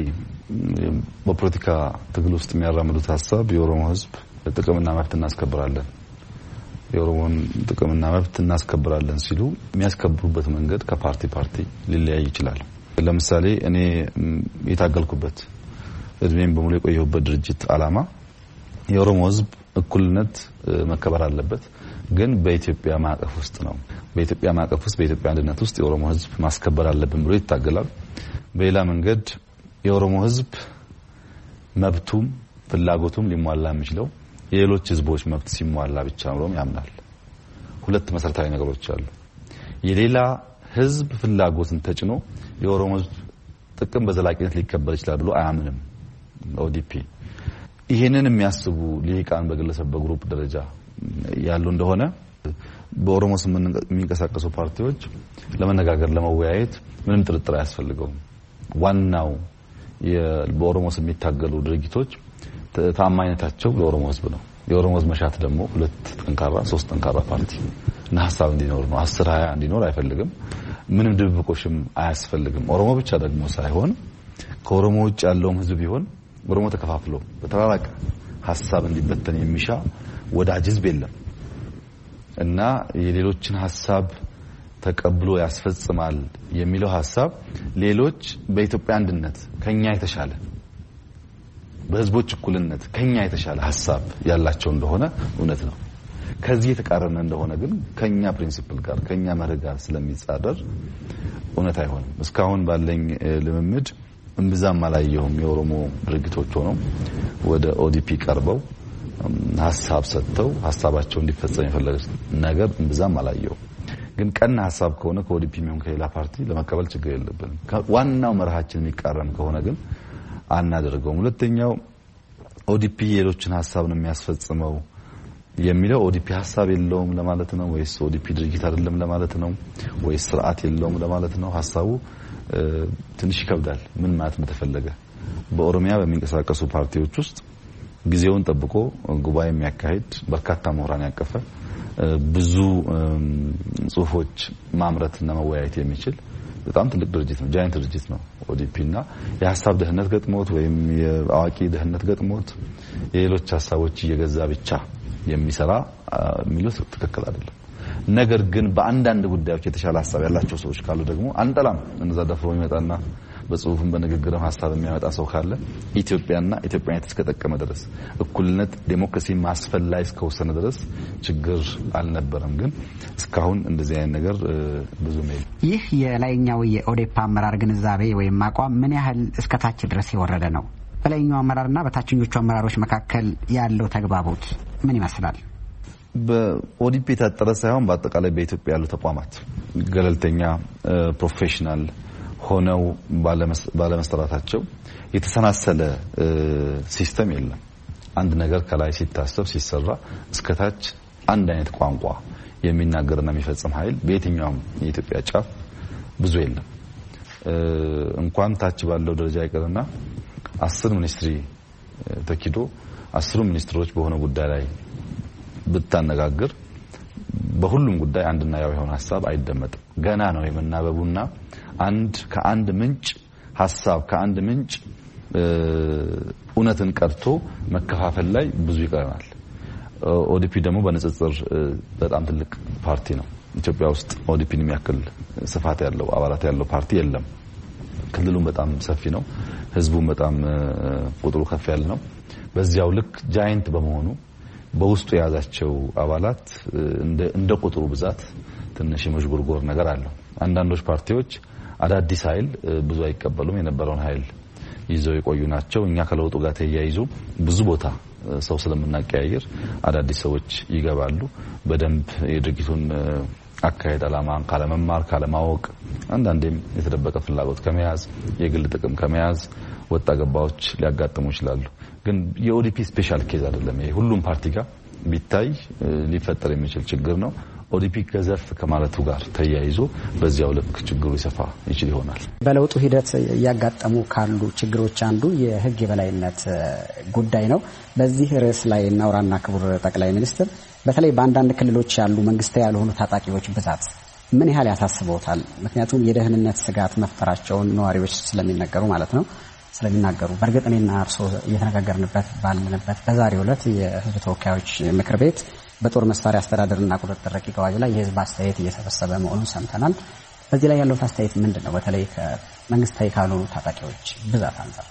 B: በፖለቲካ ትግል ውስጥ የሚያራምዱት ሀሳብ የኦሮሞ ህዝብ ጥቅምና መብት እናስከብራለን የኦሮሞን ጥቅምና መብት እናስከብራለን ሲሉ የሚያስከብሩበት መንገድ ከፓርቲ ፓርቲ ሊለያይ ይችላል። ለምሳሌ እኔ የታገልኩበት እድሜን በሙሉ የቆየሁበት ድርጅት አላማ የኦሮሞ ህዝብ እኩልነት መከበር አለበት፣ ግን በኢትዮጵያ ማዕቀፍ ውስጥ ነው። በኢትዮጵያ ማዕቀፍ ውስጥ በኢትዮጵያ አንድነት ውስጥ የኦሮሞ ህዝብ ማስከበር አለብን ብሎ ይታገላል። በሌላ መንገድ የኦሮሞ ህዝብ መብቱም ፍላጎቱም ሊሟላ የሚችለው የሌሎች ህዝቦች መብት ሲሟላ ብቻ ነው ያምናል። ሁለት መሰረታዊ ነገሮች አሉ። የሌላ ህዝብ ፍላጎትን ተጭኖ የኦሮሞ ህዝብ ጥቅም በዘላቂነት ሊከበር ይችላል ብሎ አያምንም ኦዲፒ። ይሄንን የሚያስቡ ሊቃን በግለሰብ በግሩፕ ደረጃ ያሉ እንደሆነ በኦሮሞ ስም የሚንቀሳቀሱ ፓርቲዎች ለመነጋገር ለመወያየት ምንም ጥርጥር አያስፈልገውም። ዋናው በኦሮሞ ስም የሚታገሉ ድርጅቶች ታማኝነታቸው ለኦሮሞ ህዝብ ነው። የኦሮሞ ህዝብ መሻት ደግሞ ሁለት ጠንካራ ሶስት ጠንካራ ፓርቲ እና ሐሳብ እንዲኖር ነው። አስር ሃያ እንዲኖር አይፈልግም። ምንም ድብብቆሽም አያስፈልግም። ኦሮሞ ብቻ ደግሞ ሳይሆን ከኦሮሞ ውጭ ያለውም ህዝብ ቢሆን ኦሮሞ ተከፋፍሎ በተራራቀ ሐሳብ እንዲበተን የሚሻ ወዳጅ ህዝብ የለም እና የሌሎችን ሐሳብ ተቀብሎ ያስፈጽማል የሚለው ሐሳብ ሌሎች በኢትዮጵያ አንድነት ከኛ የተሻለ በህዝቦች እኩልነት ከኛ የተሻለ ሐሳብ ያላቸው እንደሆነ እውነት ነው። ከዚህ የተቃረነ እንደሆነ ግን ከኛ ፕሪንሲፕል ጋር ከኛ መርህ ጋር ስለሚጻረር እውነት አይሆንም። እስካሁን ባለኝ ልምምድ እንብዛም አላየሁም የኦሮሞ ድርጅቶች ሆነው ወደ ኦዲፒ ቀርበው ሐሳብ ሰጥተው ሐሳባቸው እንዲፈጸም የፈለጉት ነገር እንብዛም አላየሁም። ግን ቀና ሐሳብ ከሆነ ከኦዲፒ የሚሆን ከሌላ ፓርቲ ለመቀበል ችግር የለብንም። ዋናው መርሃችን የሚቃረን ከሆነ ግን አናደርገውም። ሁለተኛው ኦዲፒ የሌሎችን ሐሳብ ነው የሚያስፈጽመው የሚለው ኦዲፒ ሐሳብ የለውም ለማለት ነው ወይስ ኦዲፒ ድርጅት አይደለም ለማለት ነው ወይስ ስርዓት የለውም ለማለት ነው? ሐሳቡ ትንሽ ይከብዳል። ምን ማለት ተፈለገ? በኦሮሚያ በሚንቀሳቀሱ ፓርቲዎች ውስጥ ጊዜውን ጠብቆ ጉባኤ የሚያካሂድ በርካታ ምሁራን ያቀፈ ብዙ ጽሁፎች ማምረትና መወያየት የሚችል በጣም ትልቅ ድርጅት ነው። ጃይንት ድርጅት ነው ኦዲፒና የሐሳብ ደህንነት ገጥሞት ወይም የአዋቂ ደህንነት ገጥሞት የሌሎች ሐሳቦች እየገዛ ብቻ የሚሰራ ሚሉት ትክክል አይደለም። ነገር ግን በአንዳንድ ጉዳዮች የተሻለ ሐሳብ ያላቸው ሰዎች ካሉ ደግሞ አንጠላም። እነዛ ደፍሮ ይመጣና በጽሁፍም በንግግርም ሐሳብ የሚያመጣ ሰው ካለ ኢትዮጵያና ኢትዮጵያዊነት እስከጠቀመ ድረስ እኩልነት ዴሞክራሲ ማስፈላይ እስከወሰነ ድረስ ችግር አልነበረም። ግን እስካሁን እንደዚህ አይነት ነገር ብዙ ነው።
F: ይህ የላይኛው የኦዴፓ አመራር ግንዛቤ ወይም አቋም ምን ያህል እስከታች ድረስ የወረደ ነው? በላይኛው አመራርና በታችኞቹ አመራሮች መካከል ያለው ተግባቦት ምን ይመስላል?
B: በኦዲፒ የታጠረ ሳይሆን በአጠቃላይ በኢትዮጵያ ያሉ ተቋማት ገለልተኛ ፕሮፌሽናል ሆነው ባለመስተራታቸው የተሰናሰለ ሲስተም የለም። አንድ ነገር ከላይ ሲታሰብ ሲሰራ እስከታች አንድ አይነት ቋንቋ የሚናገርና የሚፈጽም ኃይል በየትኛውም የኢትዮጵያ ጫፍ ብዙ የለም። እንኳን ታች ባለው ደረጃ ይቀርና አስር ሚኒስትሪ ተኪዶ አስሩ ሚኒስትሮች በሆነ ጉዳይ ላይ ብታነጋግር በሁሉም ጉዳይ አንድና ያው የሆነ ሐሳብ አይደመጥም። ገና ነው የመናበቡና አንድ ከአንድ ምንጭ ሐሳብ ከአንድ ምንጭ እውነትን ቀርቶ መከፋፈል ላይ ብዙ ይቀረናል። ኦዲፒ ደግሞ በንጽጽር በጣም ትልቅ ፓርቲ ነው። ኢትዮጵያ ውስጥ ኦዲፒን የሚያክል ስፋት ያለው አባላት ያለው ፓርቲ የለም። ክልሉም በጣም ሰፊ ነው። ህዝቡም በጣም ቁጥሩ ከፍ ያለ ነው። በዚያው ልክ ጃይንት በመሆኑ በውስጡ የያዛቸው አባላት እንደ ቁጥሩ ብዛት ትንሽ የመዥጎርጎር ነገር አለው። አንዳንዶች ፓርቲዎች አዳዲስ ኃይል ብዙ አይቀበሉም። የነበረውን ኃይል ይዘው የቆዩ ናቸው። እኛ ከለውጡ ጋር ተያይዞ ብዙ ቦታ ሰው ስለምናቀያየር አዳዲስ ሰዎች ይገባሉ። በደንብ የድርጊቱን አካሄድ ዓላማን ካለመማር ካለማወቅ አንዳንዴም የተደበቀ ፍላጎት ከመያዝ የግል ጥቅም ከመያዝ ወጣ ገባዎች ሊያጋጥሙ ይችላሉ። ግን የኦዲፒ ስፔሻል ኬዝ አይደለም። ይሄ ሁሉም ፓርቲ ጋር ቢታይ ሊፈጠር የሚችል ችግር ነው። ኦዲፒ ገዘፍ ከማለቱ ጋር ተያይዞ በዚያው ልክ ችግሩ ይሰፋ ይችል ይሆናል።
F: በለውጡ ሂደት ያጋጠሙ ካሉ ችግሮች አንዱ የህግ የበላይነት ጉዳይ ነው። በዚህ ርዕስ ላይ እናውራና ክቡር ጠቅላይ ሚኒስትር በተለይ በአንዳንድ ክልሎች ያሉ መንግስታዊ ያልሆኑ ታጣቂዎች ብዛት ምን ያህል ያሳስበውታል? ምክንያቱም የደህንነት ስጋት መፍጠራቸውን ነዋሪዎች ስለሚነገሩ ማለት ነው ስለሚናገሩ በእርግጥ እኔና እርሶ እየተነጋገርንበት ባለንበት በዛሬው ዕለት የህዝብ ተወካዮች ምክር ቤት በጦር መሳሪያ አስተዳደርና ቁጥጥር ረቂቅ አዋጅ ላይ የህዝብ አስተያየት እየሰበሰበ መሆኑን ሰምተናል። በዚህ ላይ ያለው አስተያየት ምንድነው? በተለይ ከመንግስታዊ ካልሆኑ ታጣቂዎች ብዛት አንፃር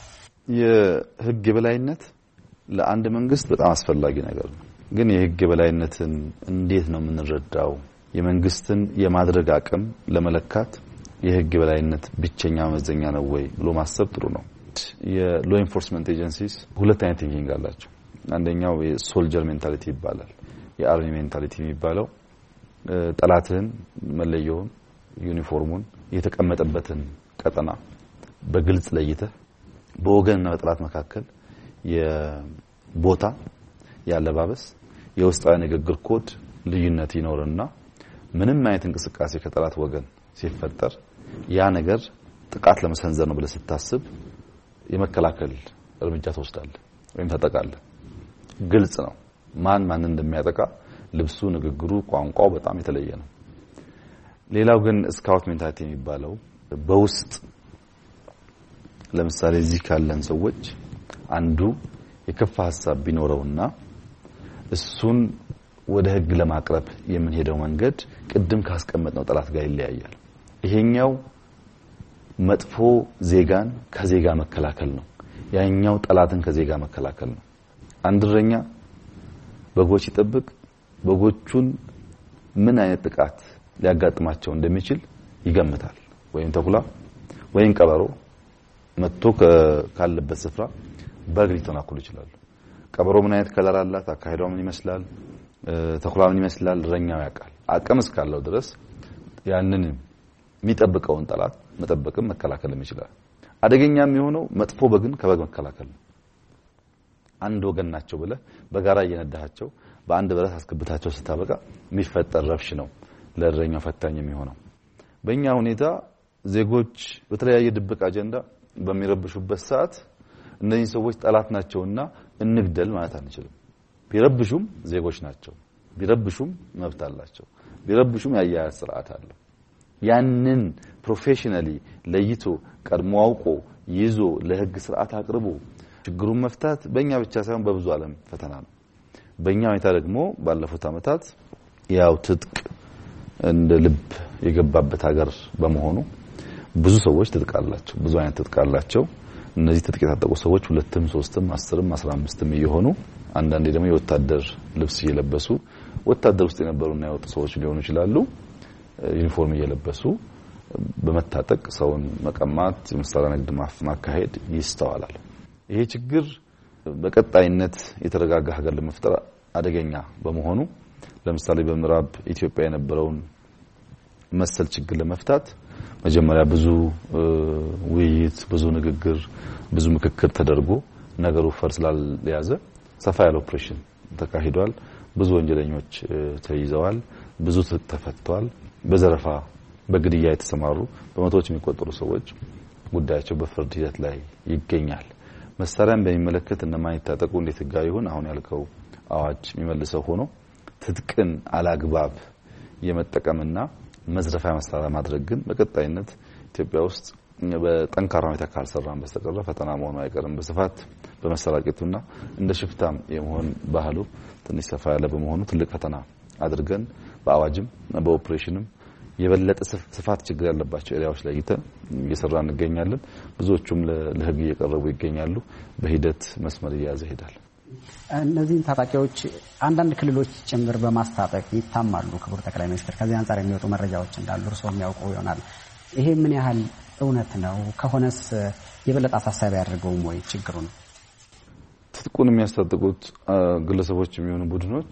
B: የህግ የበላይነት ለአንድ መንግስት በጣም አስፈላጊ ነገር ነው። ግን የህግ የበላይነትን እንዴት ነው የምንረዳው? የመንግስትን የማድረግ አቅም ለመለካት የህግ የበላይነት ብቸኛ መመዘኛ ነው ወይ ብሎ ማሰብ ጥሩ ነው። የሎ ኢንፎርስመንት ኤጀንሲስ ሁለት አይነት ቲንኪንግ አላቸው። አንደኛው የሶልጀር ሜንታሊቲ ይባላል። የአርሚ ሜንታሊቲ የሚባለው ጠላትን መለየውን ዩኒፎርሙን የተቀመጠበትን ቀጠና በግልጽ ለይተህ በወገንና በጠላት መካከል የቦታ ያለባበስ የውስጣዊ ንግግር ኮድ ልዩነት ይኖርና ምንም አይነት እንቅስቃሴ ከጠላት ወገን ሲፈጠር ያ ነገር ጥቃት ለመሰንዘር ነው ብለህ ስታስብ የመከላከል እርምጃ ትወስዳለህ ወይም ተጠቃለህ። ግልጽ ነው ማን ማን እንደሚያጠቃ ልብሱ፣ ንግግሩ፣ ቋንቋው በጣም የተለየ ነው። ሌላው ግን ስካውት ሜንታሊቲ የሚባለው በውስጥ ለምሳሌ እዚህ ካለን ሰዎች አንዱ የከፋ ሐሳብ ቢኖረውና እሱን ወደ ህግ ለማቅረብ የምንሄደው መንገድ ቅድም ካስቀመጥነው ጠላት ጋር ይለያያል። ይሄኛው መጥፎ ዜጋን ከዜጋ መከላከል ነው። ያኛው ጠላትን ከዜጋ መከላከል ነው። አንድ እረኛ በጎች ይጠብቅ በጎቹን ምን አይነት ጥቃት ሊያጋጥማቸው እንደሚችል ይገምታል። ወይም ተኩላ ወይም ቀበሮ መጥቶ ካለበት ስፍራ በግ ሊተናኮሉ ይችላሉ። ቀበሮ ምን አይነት ከለር አላት፣ አካሄዷ ምን ይመስላል፣ ተኩላ ምን ይመስላል እረኛው ያውቃል። አቅም እስካለው ድረስ ያንን የሚጠብቀውን ጠላት መጠበቅም መከላከልም ይችላል። አደገኛም የሚሆነው መጥፎ በግን ከበግ መከላከል ነው። አንድ ወገን ናቸው ብለ በጋራ እየነዳቸው በአንድ በረት አስገብታቸው ስታበቃ የሚፈጠር ረብሽ ነው ለእረኛው ፈታኝ የሚሆነው። በእኛ ሁኔታ ዜጎች በተለያየ ድብቅ አጀንዳ በሚረብሹበት ሰዓት እነዚህ ሰዎች ጠላት ናቸውና እንግደል ማለት አንችልም። ቢረብሹም ዜጎች ናቸው፣ ቢረብሹም መብት አላቸው፣ ቢረብሹም ያያያዝ ስርዓት አለው። ያንን ፕሮፌሽናሊ ለይቶ ቀድሞ አውቆ ይዞ ለህግ ስርዓት አቅርቦ ችግሩን መፍታት በእኛ ብቻ ሳይሆን በብዙ ዓለም ፈተና ነው። በእኛ ሁኔታ ደግሞ ባለፉት አመታት ያው ትጥቅ እንደ ልብ የገባበት ሀገር በመሆኑ ብዙ ሰዎች ትጥቅ አላቸው፣ ብዙ አይነት ትጥቅ አላቸው። እነዚህ ትጥቅ የታጠቁ ሰዎች ሁለትም ሶስትም አስርም አስራ አምስትም እየሆኑ አንዳንዴ ደግሞ የወታደር ልብስ እየለበሱ ወታደር ውስጥ የነበሩና የወጡ ሰዎች ሊሆኑ ይችላሉ። ዩኒፎርም እየለበሱ በመታጠቅ ሰውን መቀማት፣ የመሳሪያ ንግድ ማካሄድ ይስተዋላል። ይሄ ችግር በቀጣይነት የተረጋጋ ሀገር ለመፍጠር አደገኛ በመሆኑ ለምሳሌ በምዕራብ ኢትዮጵያ የነበረውን መሰል ችግር ለመፍታት መጀመሪያ ብዙ ውይይት፣ ብዙ ንግግር፣ ብዙ ምክክር ተደርጎ ነገሩ ፈር ስላልያዘ ሰፋ ያለ ኦፕሬሽን ተካሂዷል። ብዙ ወንጀለኞች ተይዘዋል፣ ብዙ ተፈተዋል። በዘረፋ በግድያ የተሰማሩ በመቶዎች የሚቆጠሩ ሰዎች ጉዳያቸው በፍርድ ሂደት ላይ ይገኛል። መሳሪያን በሚመለከት እነማን ይታጠቁ እንዴት ህጋዊ ይሁን አሁን ያልከው አዋጅ የሚመልሰው ሆኖ ትጥቅን አላግባብ የመጠቀምና መዝረፋ መሳሪያ ማድረግ ግን በቀጣይነት ኢትዮጵያ ውስጥ በጠንካራ ሁኔታ ካልሰራን በስተቀር ፈተና መሆኑ አይቀርም። በስፋት በመሰራጨቱና እንደ ሽፍታም የመሆን ባህሉ ትንሽ ሰፋ ያለ በመሆኑ ትልቅ ፈተና አድርገን በአዋጅም በኦፕሬሽንም የበለጠ ስፋት ችግር ያለባቸው ኤሪያዎች ላይ ይተን እየሰራን እንገኛለን። ብዙዎቹም ለህግ እየቀረቡ ይገኛሉ። በሂደት መስመር እያያዘ ይሄዳል።
F: እነዚህ ታጣቂዎች አንዳንድ ክልሎች ጭምር በማስታጠቅ ይታማሉ። ክቡር ጠቅላይ ሚኒስትር፣ ከዚህ አንፃር የሚወጡ መረጃዎች እንዳሉ እርስዎ የሚያውቁ ይሆናል። ይሄ ምን ያህል እውነት ነው? ከሆነስ የበለጠ አሳሳቢ ያደርገውም ወይ ችግሩን?
B: ትጥቁን የሚያስታጥቁት ግለሰቦች የሚሆኑ ቡድኖች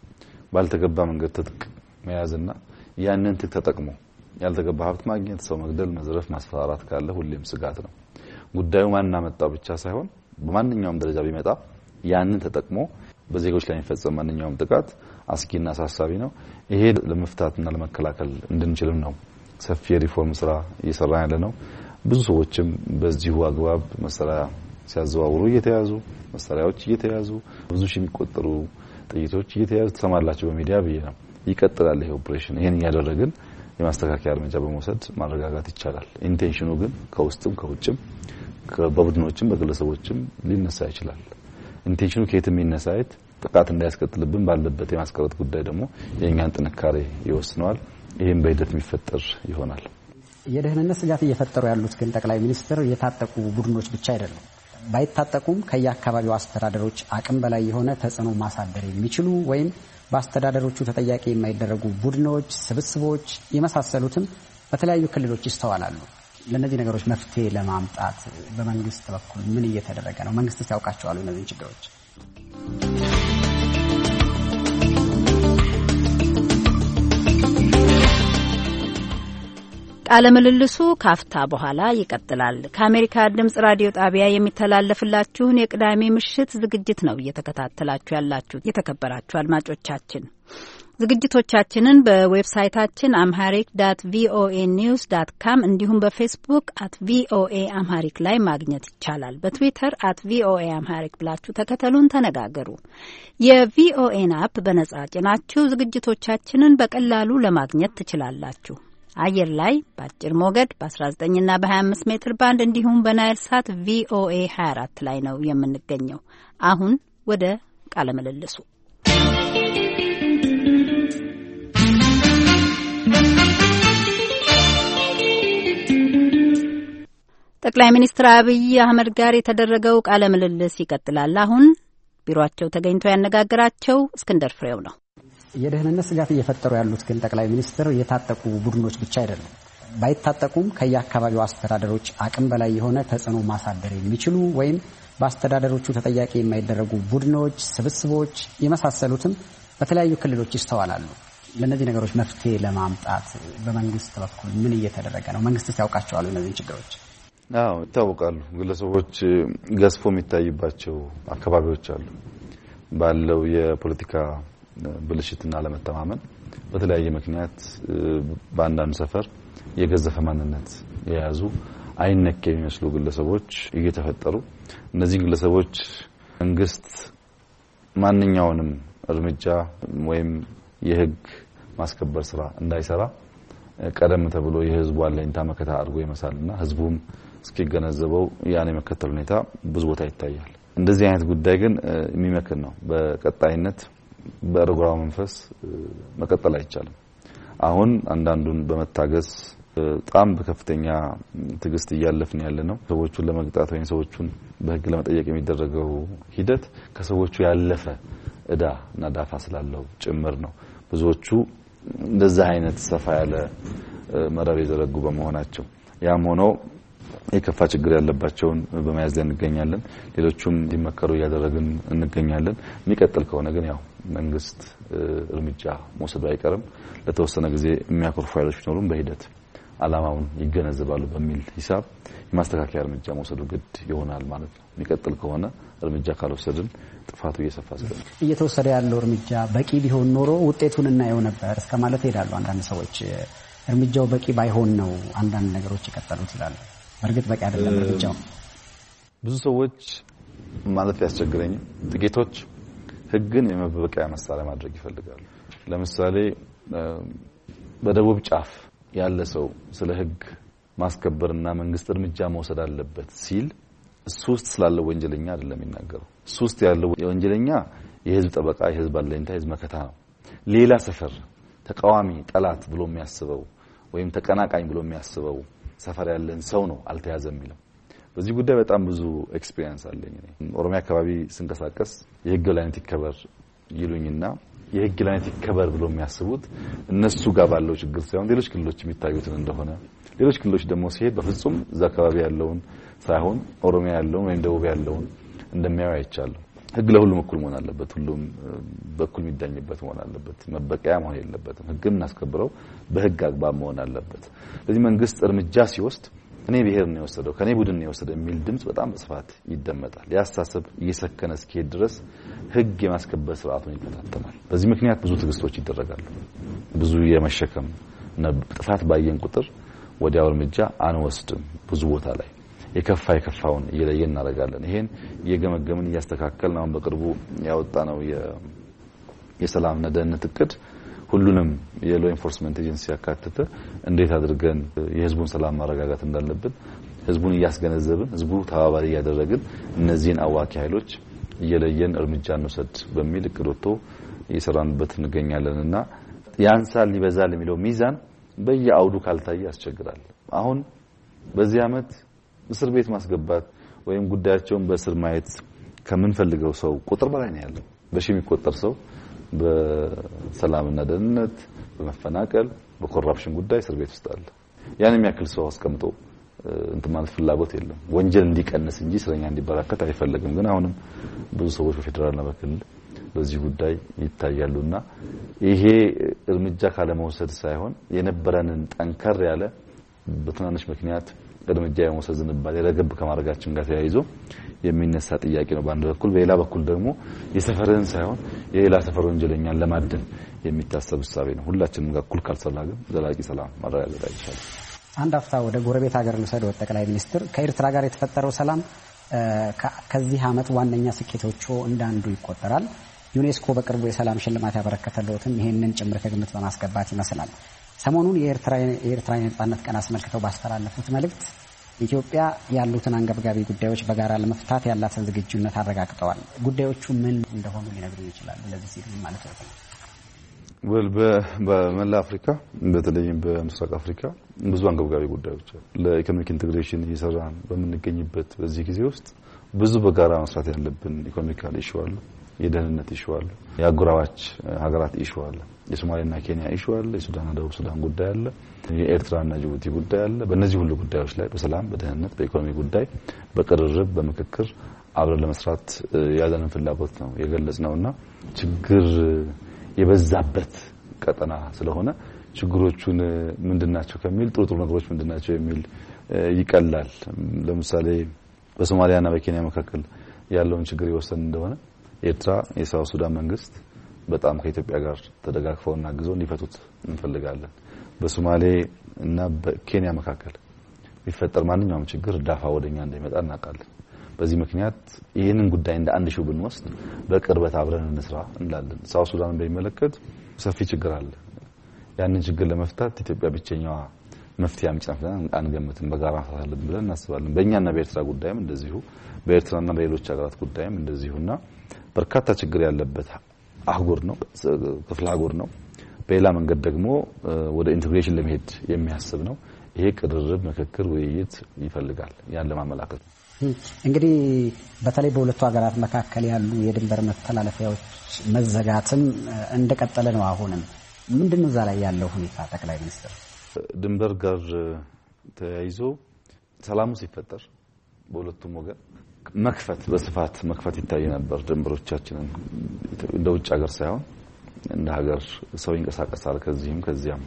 B: ባልተገባ መንገድ ትጥቅ መያዝና ያንን ትጥቅ ተጠቅሞ ያልተገባ ሀብት ማግኘት፣ ሰው መግደል፣ መዝረፍ፣ ማስፈራራት ካለ ሁሌም ስጋት ነው። ጉዳዩ ማን አመጣው ብቻ ሳይሆን በማንኛውም ደረጃ ቢመጣ ያንን ተጠቅሞ በዜጎች ላይ የሚፈጸም ማንኛውም ጥቃት አስጊና አሳሳቢ ነው። ይሄ ለመፍታትና ለመከላከል እንድንችልም ነው ሰፊ የሪፎርም ስራ እየሰራ ያለ ነው። ብዙ ሰዎችም በዚሁ አግባብ መሳሪያ ሲያዘዋውሩ እየተያዙ መሳሪያዎች እየተያዙ ብዙ ሺህ የሚቆጠሩ ጥይቶች እየተያዙ ተሰማላቸው በሚዲያ ብዬ ነው። ይቀጥላል ይሄ ኦፕሬሽን። ይሄን ያደረግን የማስተካከያ እርምጃ በመውሰድ ማረጋጋት ይቻላል። ኢንቴንሽኑ ግን ከውስጥም ከውጭም በቡድኖችም በግለሰቦችም ሊነሳ ይችላል። ኢንቴንሽኑ ከየትም ይነሳይት ጥቃት እንዳያስከትልብን ባለበት የማስቀረት ጉዳይ ደግሞ የኛን ጥንካሬ ይወስነዋል። ይሄን በሂደት የሚፈጠር ይሆናል።
F: የደህንነት ስጋት እየፈጠሩ ያሉት ግን ጠቅላይ ሚኒስትር የታጠቁ ቡድኖች ብቻ አይደሉም። ባይታጠቁም ከየአካባቢው አስተዳደሮች አቅም በላይ የሆነ ተጽዕኖ ማሳደር የሚችሉ ወይም በአስተዳደሮቹ ተጠያቂ የማይደረጉ ቡድኖች፣ ስብስቦች የመሳሰሉትም በተለያዩ ክልሎች ይስተዋላሉ። ለነዚህ ነገሮች መፍትሄ ለማምጣት በመንግስት በኩል ምን እየተደረገ ነው? መንግስትስ ያውቃቸዋል እነዚህ ችግሮች?
A: ቃለ ምልልሱ ካፍታ በኋላ ይቀጥላል። ከአሜሪካ ድምጽ ራዲዮ ጣቢያ የሚተላለፍላችሁን የቅዳሜ ምሽት ዝግጅት ነው እየተከታተላችሁ ያላችሁት። የተከበራችሁ አድማጮቻችን ዝግጅቶቻችንን በዌብሳይታችን አምሃሪክ ዳት ቪኦኤ ኒውስ ዳት ካም እንዲሁም በፌስቡክ አት ቪኦኤ አምሃሪክ ላይ ማግኘት ይቻላል። በትዊተር አት ቪኦኤ አምሃሪክ ብላችሁ ተከተሉን፣ ተነጋገሩ። የቪኦኤን አፕ በነጻ ጭናችሁ ዝግጅቶቻችንን በቀላሉ ለማግኘት ትችላላችሁ። አየር ላይ በአጭር ሞገድ በ19 እና በ25 ሜትር ባንድ እንዲሁም በናይል ሳት ቪኦኤ ሀያ አራት ላይ ነው የምንገኘው። አሁን ወደ ቃለ ምልልሱ። ጠቅላይ ሚኒስትር አብይ አህመድ ጋር የተደረገው ቃለ ምልልስ ይቀጥላል። አሁን ቢሮአቸው ተገኝቶ ያነጋገራቸው እስክንድር ፍሬው ነው።
F: የደህንነት ስጋት እየፈጠሩ ያሉት ግን ጠቅላይ ሚኒስትር የታጠቁ ቡድኖች ብቻ አይደሉም። ባይታጠቁም ከየአካባቢው አስተዳደሮች አቅም በላይ የሆነ ተጽዕኖ ማሳደር የሚችሉ ወይም በአስተዳደሮቹ ተጠያቂ የማይደረጉ ቡድኖች፣ ስብስቦች የመሳሰሉትም በተለያዩ ክልሎች ይስተዋላሉ። ለነዚህ ነገሮች መፍትሄ ለማምጣት በመንግስት በኩል ምን እየተደረገ ነው? መንግስትስ ያውቃቸዋል እነዚህ ችግሮች?
B: አዎ ይታወቃሉ። ግለሰቦች ገዝፎ የሚታይባቸው አካባቢዎች አሉ። ባለው የፖለቲካ ብልሽትና ለመተማመን በተለያየ ምክንያት በአንዳንድ ሰፈር የገዘፈ ማንነት የያዙ አይነክ የሚመስሉ ግለሰቦች እየተፈጠሩ እነዚህ ግለሰቦች መንግስት ማንኛውንም እርምጃ ወይም የህግ ማስከበር ስራ እንዳይሰራ ቀደም ተብሎ የህዝቡ አለኝታ መከታ አድርጎ ይመሳልና ህዝቡም እስኪገነዘበው ያን የመከተል ሁኔታ ብዙ ቦታ ይታያል። እንደዚህ አይነት ጉዳይ ግን የሚመክን ነው። በቀጣይነት በርግራ መንፈስ መቀጠል አይቻልም። አሁን አንዳንዱን በመታገስ በጣም በከፍተኛ ትግስት እያለፍን ያለ ነው። ሰዎቹን ለመቅጣት ወይም ሰዎቹን በህግ ለመጠየቅ የሚደረገው ሂደት ከሰዎቹ ያለፈ እዳ እና ዳፋ ስላለው ጭምር ነው። ብዙዎቹ እንደዛ አይነት ሰፋ ያለ መረብ የዘረጉ በመሆናቸው ያም ሆኖ የከፋ ችግር ያለባቸውን በመያዝ ላይ እንገኛለን። ሌሎቹም እንዲመከሩ እያደረግን እንገኛለን። የሚቀጥል ከሆነ ግን ያው መንግስት እርምጃ መውሰዱ አይቀርም። ለተወሰነ ጊዜ የሚያኮርፉ ኃይሎች ቢኖሩም በሂደት አላማውን ይገነዘባሉ በሚል ሂሳብ የማስተካከያ እርምጃ መውሰዱ ግድ ይሆናል ማለት ነው። የሚቀጥል ከሆነ እርምጃ ካልወሰድን ጥፋቱ እየሰፋ ስለሚሄድ
F: እየተወሰደ ያለው እርምጃ በቂ ቢሆን ኖሮ ውጤቱን እናየው ነበር እስከ ማለት ይሄዳሉ አንዳንድ ሰዎች። እርምጃው በቂ ባይሆን ነው አንዳንድ ነገሮች የቀጠሉት ይላሉ። በእርግጥ በቂ አይደለም እርምጃው።
B: ብዙ ሰዎች ማለት ያስቸግረኝ ጥቂቶች ህግን የመበቀያ መሳሪያ ማድረግ ይፈልጋሉ። ለምሳሌ በደቡብ ጫፍ ያለ ሰው ስለ ህግ ማስከበርና መንግስት እርምጃ መውሰድ አለበት ሲል እሱ ውስጥ ስላለ ወንጀለኛ አይደለም የሚናገረው። እሱ ውስጥ ያለው ወንጀለኛ የህዝብ ጠበቃ፣ የህዝብ አለኝታ፣ የህዝብ መከታ ነው። ሌላ ሰፈር ተቃዋሚ ጠላት ብሎ የሚያስበው ወይም ተቀናቃኝ ብሎ የሚያስበው ሰፈር ያለን ሰው ነው አልተያዘም የሚለው። በዚህ ጉዳይ በጣም ብዙ ኤክስፒሪየንስ አለኝ። ኦሮሚያ አካባቢ ስንቀሳቀስ የህግ የበላይነት ይከበር ይሉኝና የህግ የበላይነት ይከበር ብሎ የሚያስቡት እነሱ ጋር ባለው ችግር ሳይሆን ሌሎች ክልሎች የሚታዩትን እንደሆነ፣ ሌሎች ክልሎች ደግሞ ሲሄድ በፍጹም እዛ አካባቢ ያለውን ሳይሆን ኦሮሚያ ያለውን ወይም ደቡብ ያለውን እንደሚያዩ አይቻለሁ። ህግ ለሁሉም እኩል መሆን አለበት። ሁሉም በኩል የሚዳኝበት መሆን አለበት። መበቀያ መሆን የለበትም። ህግን እናስከብረው በህግ አግባብ መሆን አለበት። ስለዚህ መንግስት እርምጃ ሲወስድ እኔ ብሔር ነው የወሰደው ከኔ ቡድን ነው የወሰደው የሚል ድምጽ በጣም በስፋት ይደመጣል። ያስተሳሰብ እየሰከነ እስኪሄድ ድረስ ህግ የማስከበር ስርዓቱን ይከታተላል። በዚህ ምክንያት ብዙ ትግስቶች ይደረጋሉ። ብዙ የመሸከም ጥፋት ባየን ቁጥር ወዲያው እርምጃ አንወስድም። ብዙ ቦታ ላይ የከፋ የከፋውን እየለየን እናደርጋለን። ይሄን እየገመገምን እያስተካከልን አሁን በቅርቡ ያወጣነው የሰላምና ደህንነት እቅድ ሁሉንም የሎ ኢንፎርስመንት ኤጀንሲ ያካተተ እንዴት አድርገን የህዝቡን ሰላም ማረጋጋት እንዳለብን ህዝቡን እያስገነዘብን ህዝቡ ተባባሪ እያደረግን እነዚህን አዋኪ ኃይሎች እየለየን እርምጃ እንወስድ በሚል እቅድ ወጥቶ እየሰራንበት እንገኛለንና ያንሳል ይበዛል የሚለው ሚዛን በየአውዱ ካልታየ ያስቸግራል። አሁን በዚህ አመት እስር ቤት ማስገባት ወይም ጉዳያቸውን በእስር ማየት ከምንፈልገው ሰው ቁጥር በላይ ነው ያለው። በሺ የሚቆጠር ሰው በሰላምና ደህንነት፣ በመፈናቀል፣ በኮራፕሽን ጉዳይ እስር ቤት ውስጥ አለ። ያን የሚያክል ሰው አስቀምጦ እንት ማለት ፍላጎት የለም። ወንጀል እንዲቀንስ እንጂ እስረኛ እንዲበራከት አይፈልግም። ግን አሁንም ብዙ ሰዎች በፌደራልና በክልል በዚህ ጉዳይ ይታያሉና ይሄ እርምጃ ካለ መውሰድ ሳይሆን የነበረንን ጠንከር ያለ በትናንሽ ምክንያት እርምጃ የመውሰድ ዝንባሌ ረገብ ከማድረጋችን ጋር ተያይዞ የሚነሳ ጥያቄ ነው በአንድ በኩል። በሌላ በኩል ደግሞ የሰፈርን ሳይሆን የሌላ ሰፈር ወንጀለኛን ለማደን የሚታሰብ ሐሳብ ነው። ሁላችንም ጋር እኩል ካልሰራ ግን ዘላቂ ሰላም ማረጋገጥ አይቻልም።
F: አንድ አፍታ ወደ ጎረቤት ሀገር ልውሰድ። ጠቅላይ ሚኒስትር ከኤርትራ ጋር የተፈጠረው ሰላም ከዚህ አመት ዋነኛ ስኬቶቹ እንዳንዱ ይቆጠራል። ዩኔስኮ በቅርቡ የሰላም ሽልማት ያበረከተለውትም ይሄንን ጭምር ከግምት በማስገባት ይመስላል። ሰሞኑን የኤርትራ የኤርትራ የነጻነት ቀን አስመልክተው ባስተላለፉት መልእክት ኢትዮጵያ ያሉትን አንገብጋቢ ጉዳዮች በጋራ ለመፍታት ያላትን ዝግጁነት አረጋግጠዋል። ጉዳዮቹ ምን እንደሆኑ ሊነግሩን ይችላሉ? ለዚህ ሲሉ ማለት ነው።
B: ወል በመላ አፍሪካ በተለይም በምስራቅ አፍሪካ ብዙ አንገብጋቢ ጉዳዮች አሉ። ለኢኮኖሚክ ኢንቴግሬሽን እየሰራን በምንገኝበት በዚህ ጊዜ ውስጥ ብዙ በጋራ መስራት ያለብን ኢኮኖሚካል ኢሹ አሉ። የደህንነት ኢሹ አለ፣ የአጎራባች ሀገራት ኢሹ አለ፣ የሶማሊያና ኬንያ ኢሹ አለ፣ የሱዳንና ደቡብ ሱዳን ጉዳይ አለ፣ የኤርትራና ጅቡቲ ጉዳይ አለ። በእነዚህ ሁሉ ጉዳዮች ላይ በሰላም፣ በደህንነት፣ በኢኮኖሚ ጉዳይ በቅርርብ በምክክር አብረን ለመስራት ያለንን ፍላጎት ነው የገለጽነውና ችግር የበዛበት ቀጠና ስለሆነ ችግሮቹን ምንድናቸው ከሚል ጥሩ ጥሩ ነገሮች ምንድናቸው የሚል ይቀላል። ለምሳሌ በሶማሊያና በኬንያ መካከል ያለውን ችግር ይወሰን እንደሆነ ኤርትራ የሳውዝ ሱዳን መንግስት በጣም ከኢትዮጵያ ጋር ተደጋግፈውና አግዘው እንዲፈቱት እንፈልጋለን። በሶማሌ እና በኬንያ መካከል ቢፈጠር ማንኛውም ችግር ዳፋ ወደኛ እንደሚመጣ እናውቃለን። በዚህ ምክንያት ይህንን ጉዳይ እንደ አንድ ሺው ብንወስድ በቅርበት አብረን እንስራ እንላለን። ሳውዝ ሱዳንን በሚመለከት ሰፊ ችግር አለ። ያንን ችግር ለመፍታት ኢትዮጵያ ብቸኛዋ መፍትሄ አምጪናት አንገምትም። በጋራ እንፈታለን ብለን እናስባለን። በእኛና በኤርትራ ጉዳይም እንደዚሁ፣ በኤርትራና በሌሎች ሀገራት ጉዳይም እንደዚሁና በርካታ ችግር ያለበት አህጉር ነው፣ ክፍለ አህጉር ነው። በሌላ መንገድ ደግሞ ወደ ኢንቴግሬሽን ለመሄድ የሚያስብ ነው። ይሄ ቅርርብ፣ ምክክር፣ ውይይት ይፈልጋል። ያን ለማመላከት
F: እንግዲህ በተለይ በሁለቱ ሀገራት መካከል ያሉ የድንበር መተላለፊያዎች መዘጋትም እንደቀጠለ ነው። አሁንም ምንድነው እዛ ላይ ያለው ሁኔታ? ጠቅላይ ሚኒስትር
B: ድንበር ጋር ተያይዞ ሰላሙ ሲፈጠር በሁለቱም ወገን መክፈት በስፋት መክፈት ይታይ ነበር። ድንበሮቻችንን እንደ ውጭ ሀገር ሳይሆን እንደ ሀገር ሰው ይንቀሳቀሳል ከዚህም ከዚያም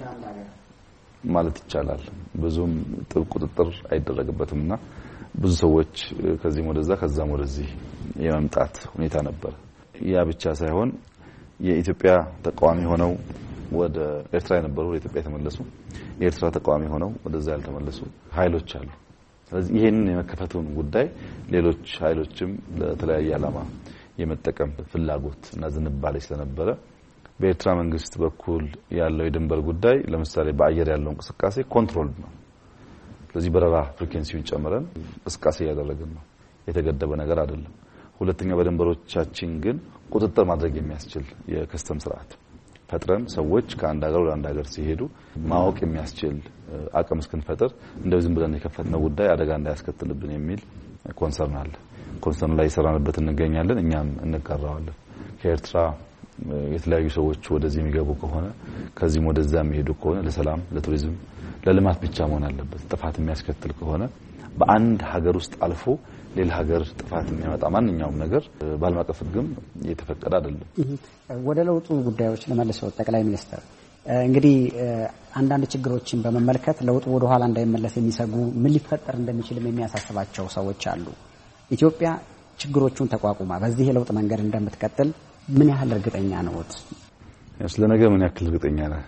B: ማለት ይቻላል። ብዙም ጥብቅ ቁጥጥር አይደረግበትምና ብዙ ሰዎች ከዚህም ወደዛ ከዛም ወደዚህ የመምጣት ሁኔታ ነበር። ያ ብቻ ሳይሆን የኢትዮጵያ ተቃዋሚ ሆነው ወደ ኤርትራ የነበሩ ወደ ኢትዮጵያ የተመለሱ፣ የኤርትራ ተቃዋሚ ሆነው ወደዛ ያልተመለሱ ኃይሎች አሉ። ስለዚህ ይሄንን የመከፈቱን ጉዳይ ሌሎች ኃይሎችም ለተለያየ ዓላማ የመጠቀም ፍላጎት እና ዝንባሌ ስለነበረ በኤርትራ መንግስት በኩል ያለው የድንበር ጉዳይ ለምሳሌ በአየር ያለው እንቅስቃሴ ኮንትሮል ነው። ስለዚህ በረራ ፍሪኩዌንሲውን ጨምረን እንቅስቃሴ ያደረግን ነው፣ የተገደበ ነገር አይደለም። ሁለተኛ በድንበሮቻችን ግን ቁጥጥር ማድረግ የሚያስችል የከስተም ስርዓት ፈጥረን ሰዎች ከአንድ ሀገር ወደ አንድ ሀገር ሲሄዱ ማወቅ የሚያስችል አቅም እስክንፈጥር እንደው ዝም ብለን የከፈትነው ጉዳይ አደጋ እንዳያስከትልብን የሚል ኮንሰርን አለ። ኮንሰርን ላይ ሰራንበት እንገኛለን። እኛም እንቀራዋለን። ከኤርትራ የተለያዩ ሰዎች ወደዚህ የሚገቡ ከሆነ ከዚህም ወደዛ የሚሄዱ ከሆነ ለሰላም፣ ለቱሪዝም፣ ለልማት ብቻ መሆን አለበት። ጥፋት የሚያስከትል ከሆነ በአንድ ሀገር ውስጥ አልፎ ሌላ ሀገር ጥፋት የሚያመጣ ማንኛውም ነገር በዓለም አቀፍ ሕግም የተፈቀደ አይደለም።
F: ወደ ለውጡ ጉዳዮች ለመለሰው ጠቅላይ ሚኒስትር እንግዲህ አንዳንድ ችግሮችን በመመልከት ለውጡ ወደ ኋላ እንዳይመለስ የሚሰጉ ምን ሊፈጠር እንደሚችልም የሚያሳስባቸው ሰዎች አሉ። ኢትዮጵያ ችግሮቹን ተቋቁማ በዚህ የለውጥ መንገድ እንደምትቀጥል ምን ያህል እርግጠኛ ነዎት?
B: ስለ ነገ ምን ያክል እርግጠኛ ነህ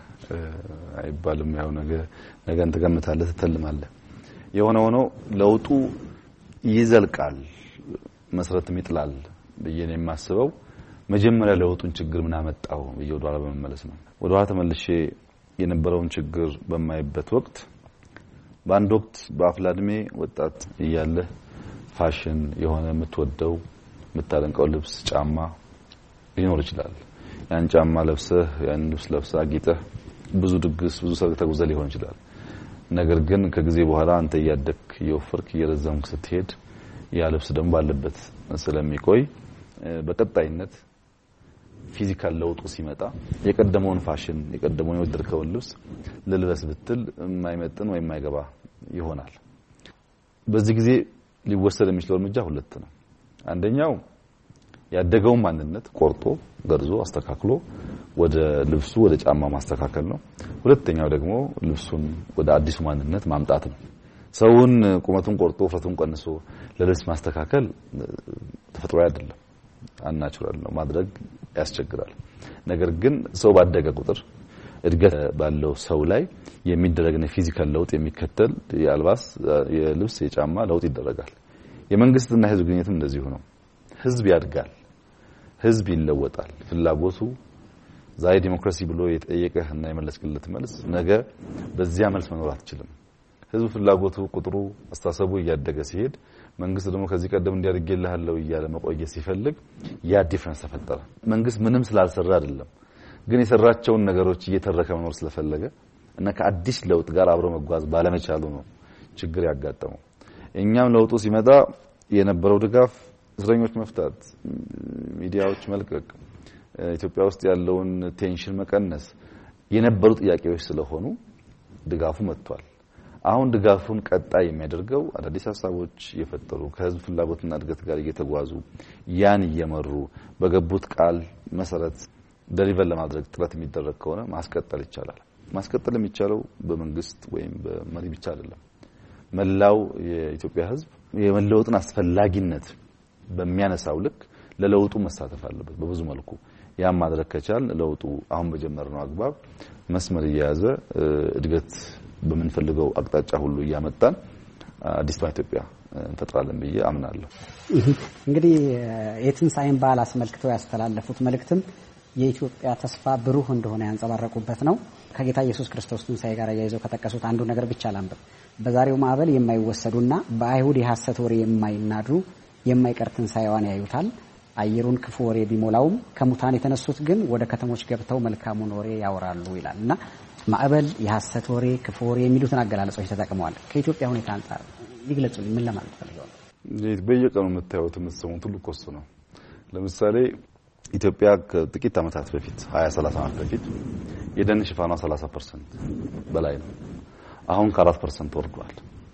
B: አይባልም። ያው ነገ ነገን ትገምታለህ፣ ትተልማለህ። የሆነ ሆኖ ለውጡ ይዘልቃል፣ መሰረትም ይጥላል ብዬ ነው የማስበው። መጀመሪያ ለውጡን ችግር ምን አመጣው ብዬ ወደ ኋላ በመመለስ ነው። ወደ ኋላ ተመልሼ የነበረውን ችግር በማይበት ወቅት በአንድ ወቅት በአፍላ እድሜ ወጣት እያለህ ፋሽን የሆነ የምትወደው የምታደንቀው ልብስ፣ ጫማ ሊኖር ይችላል። ያን ጫማ ለብሰህ ያን ልብስ ለብሰህ አጊጠህ ብዙ ድግስ ብዙ ሰርግ ተጉዘህ ሊሆን ይችላል። ነገር ግን ከጊዜ በኋላ አንተ እያደክ እየወፈርክ እየረዘምክ ስትሄድ ያ ልብስ ደግሞ ባለበት ስለሚቆይ በቀጣይነት ፊዚካል ለውጡ ሲመጣ የቀደመውን ፋሽን የቀደመውን የወደድከውን ልብስ ልልበስ ብትል የማይመጥን ወይ የማይገባ ይሆናል። በዚህ ጊዜ ሊወሰድ የሚችለው እርምጃ ሁለት ነው። አንደኛው ያደገውን ማንነት ቆርጦ ገርዞ አስተካክሎ ወደ ልብሱ ወደ ጫማ ማስተካከል ነው። ሁለተኛው ደግሞ ልብሱን ወደ አዲሱ ማንነት ማምጣት ነው። ሰውን ቁመቱን ቆርጦ ውፍረቱን ቀንሶ ለልብስ ማስተካከል ተፈጥሯዊ አይደለም፣ አንናቹራል ነው፣ ማድረግ ያስቸግራል። ነገር ግን ሰው ባደገ ቁጥር እድገት ባለው ሰው ላይ የሚደረግና ፊዚካል ለውጥ የሚከተል የአልባስ የልብስ የጫማ ለውጥ ይደረጋል። የመንግስትና ህዝብ ግንኙነትም እንደዚሁ ነው። ህዝብ ያድጋል፣ ህዝብ ይለወጣል። ፍላጎቱ ዛሬ ዲሞክራሲ ብሎ የጠየቀህና የመለስክለት መልስ ነገ በዚያ መልስ መኖር አትችልም። ህዝብ ፍላጎቱ ቁጥሩ አስተሳሰቡ እያደገ ሲሄድ መንግስት ደግሞ ከዚህ ቀደም እንዲያርግልሃለው እያለ መቆየት ሲፈልግ ያ ዲፈረንስ ተፈጠረ። መንግስት ምንም ስላልሰራ አይደለም፣ ግን የሰራቸውን ነገሮች እየተረከ መኖር ስለፈለገ እና ከአዲስ ለውጥ ጋር አብሮ መጓዝ ባለመቻሉ ነው ችግር ያጋጠመው። እኛም ለውጡ ሲመጣ የነበረው ድጋፍ እስረኞች መፍታት፣ ሚዲያዎች መልቀቅ፣ ኢትዮጵያ ውስጥ ያለውን ቴንሽን መቀነስ የነበሩ ጥያቄዎች ስለሆኑ ድጋፉ መጥቷል። አሁን ድጋፉን ቀጣይ የሚያደርገው አዳዲስ ሀሳቦች የፈጠሩ ከህዝብ ፍላጎትና እድገት ጋር እየተጓዙ ያን እየመሩ በገቡት ቃል መሰረት ደሊቨር ለማድረግ ጥረት የሚደረግ ከሆነ ማስቀጠል ይቻላል። ማስቀጠል የሚቻለው በመንግስት ወይም በመሪ ብቻ አይደለም። መላው የኢትዮጵያ ህዝብ የመለወጥን አስፈላጊነት በሚያነሳው ልክ ለለውጡ መሳተፍ አለበት በብዙ መልኩ። ያን ማድረግ ከቻል ለውጡ አሁን በጀመርነው አግባብ መስመር እየያዘ እድገት በመንፈልገው አቅጣጫ ሁሉ እያመጣን አዲስ ኢትዮጵያ እንፈጥራለን ብዬ አምናለሁ።
F: እንግዲህ የትንሳኤን በዓል አስመልክተው ያስተላለፉት መልእክትም የኢትዮጵያ ተስፋ ብሩህ እንደሆነ ያንጸባረቁበት ነው። ከጌታ ኢየሱስ ክርስቶስ ትንሳኤ ጋር ያይዘው ከተቀሱት አንዱ ነገር ብቻ ላንብብ። በዛሬው ማዕበል የማይወሰዱና በአይሁድ የሐሰት ወሬ የማይናዱ የማይቀር ትንሳኤዋን ያዩታል። አየሩን ክፉ ወሬ ቢሞላውም ከሙታን የተነሱት ግን ወደ ከተሞች ገብተው መልካሙን ወሬ ያወራሉ ይላልና ማዕበል፣ የሐሰት ወሬ፣ ክፉ ወሬ የሚሉትን አገላለጾች ተጠቅመዋል። ከኢትዮጵያ ሁኔታ አንፃር ይግለጹልኝ። ምን ለማለት ፈልገው?
B: በየቀኑ የምታዩት የምትሰሙት ሁሉ ኮስ ነው። ለምሳሌ ኢትዮጵያ ከጥቂት ዓመታት በፊት ሃያ ሰላሳ ዓመት በፊት የደን ሽፋኗ ሰላሳ ፐርሰንት በላይ ነው። አሁን ከአራት ፐርሰንት ወርዷል።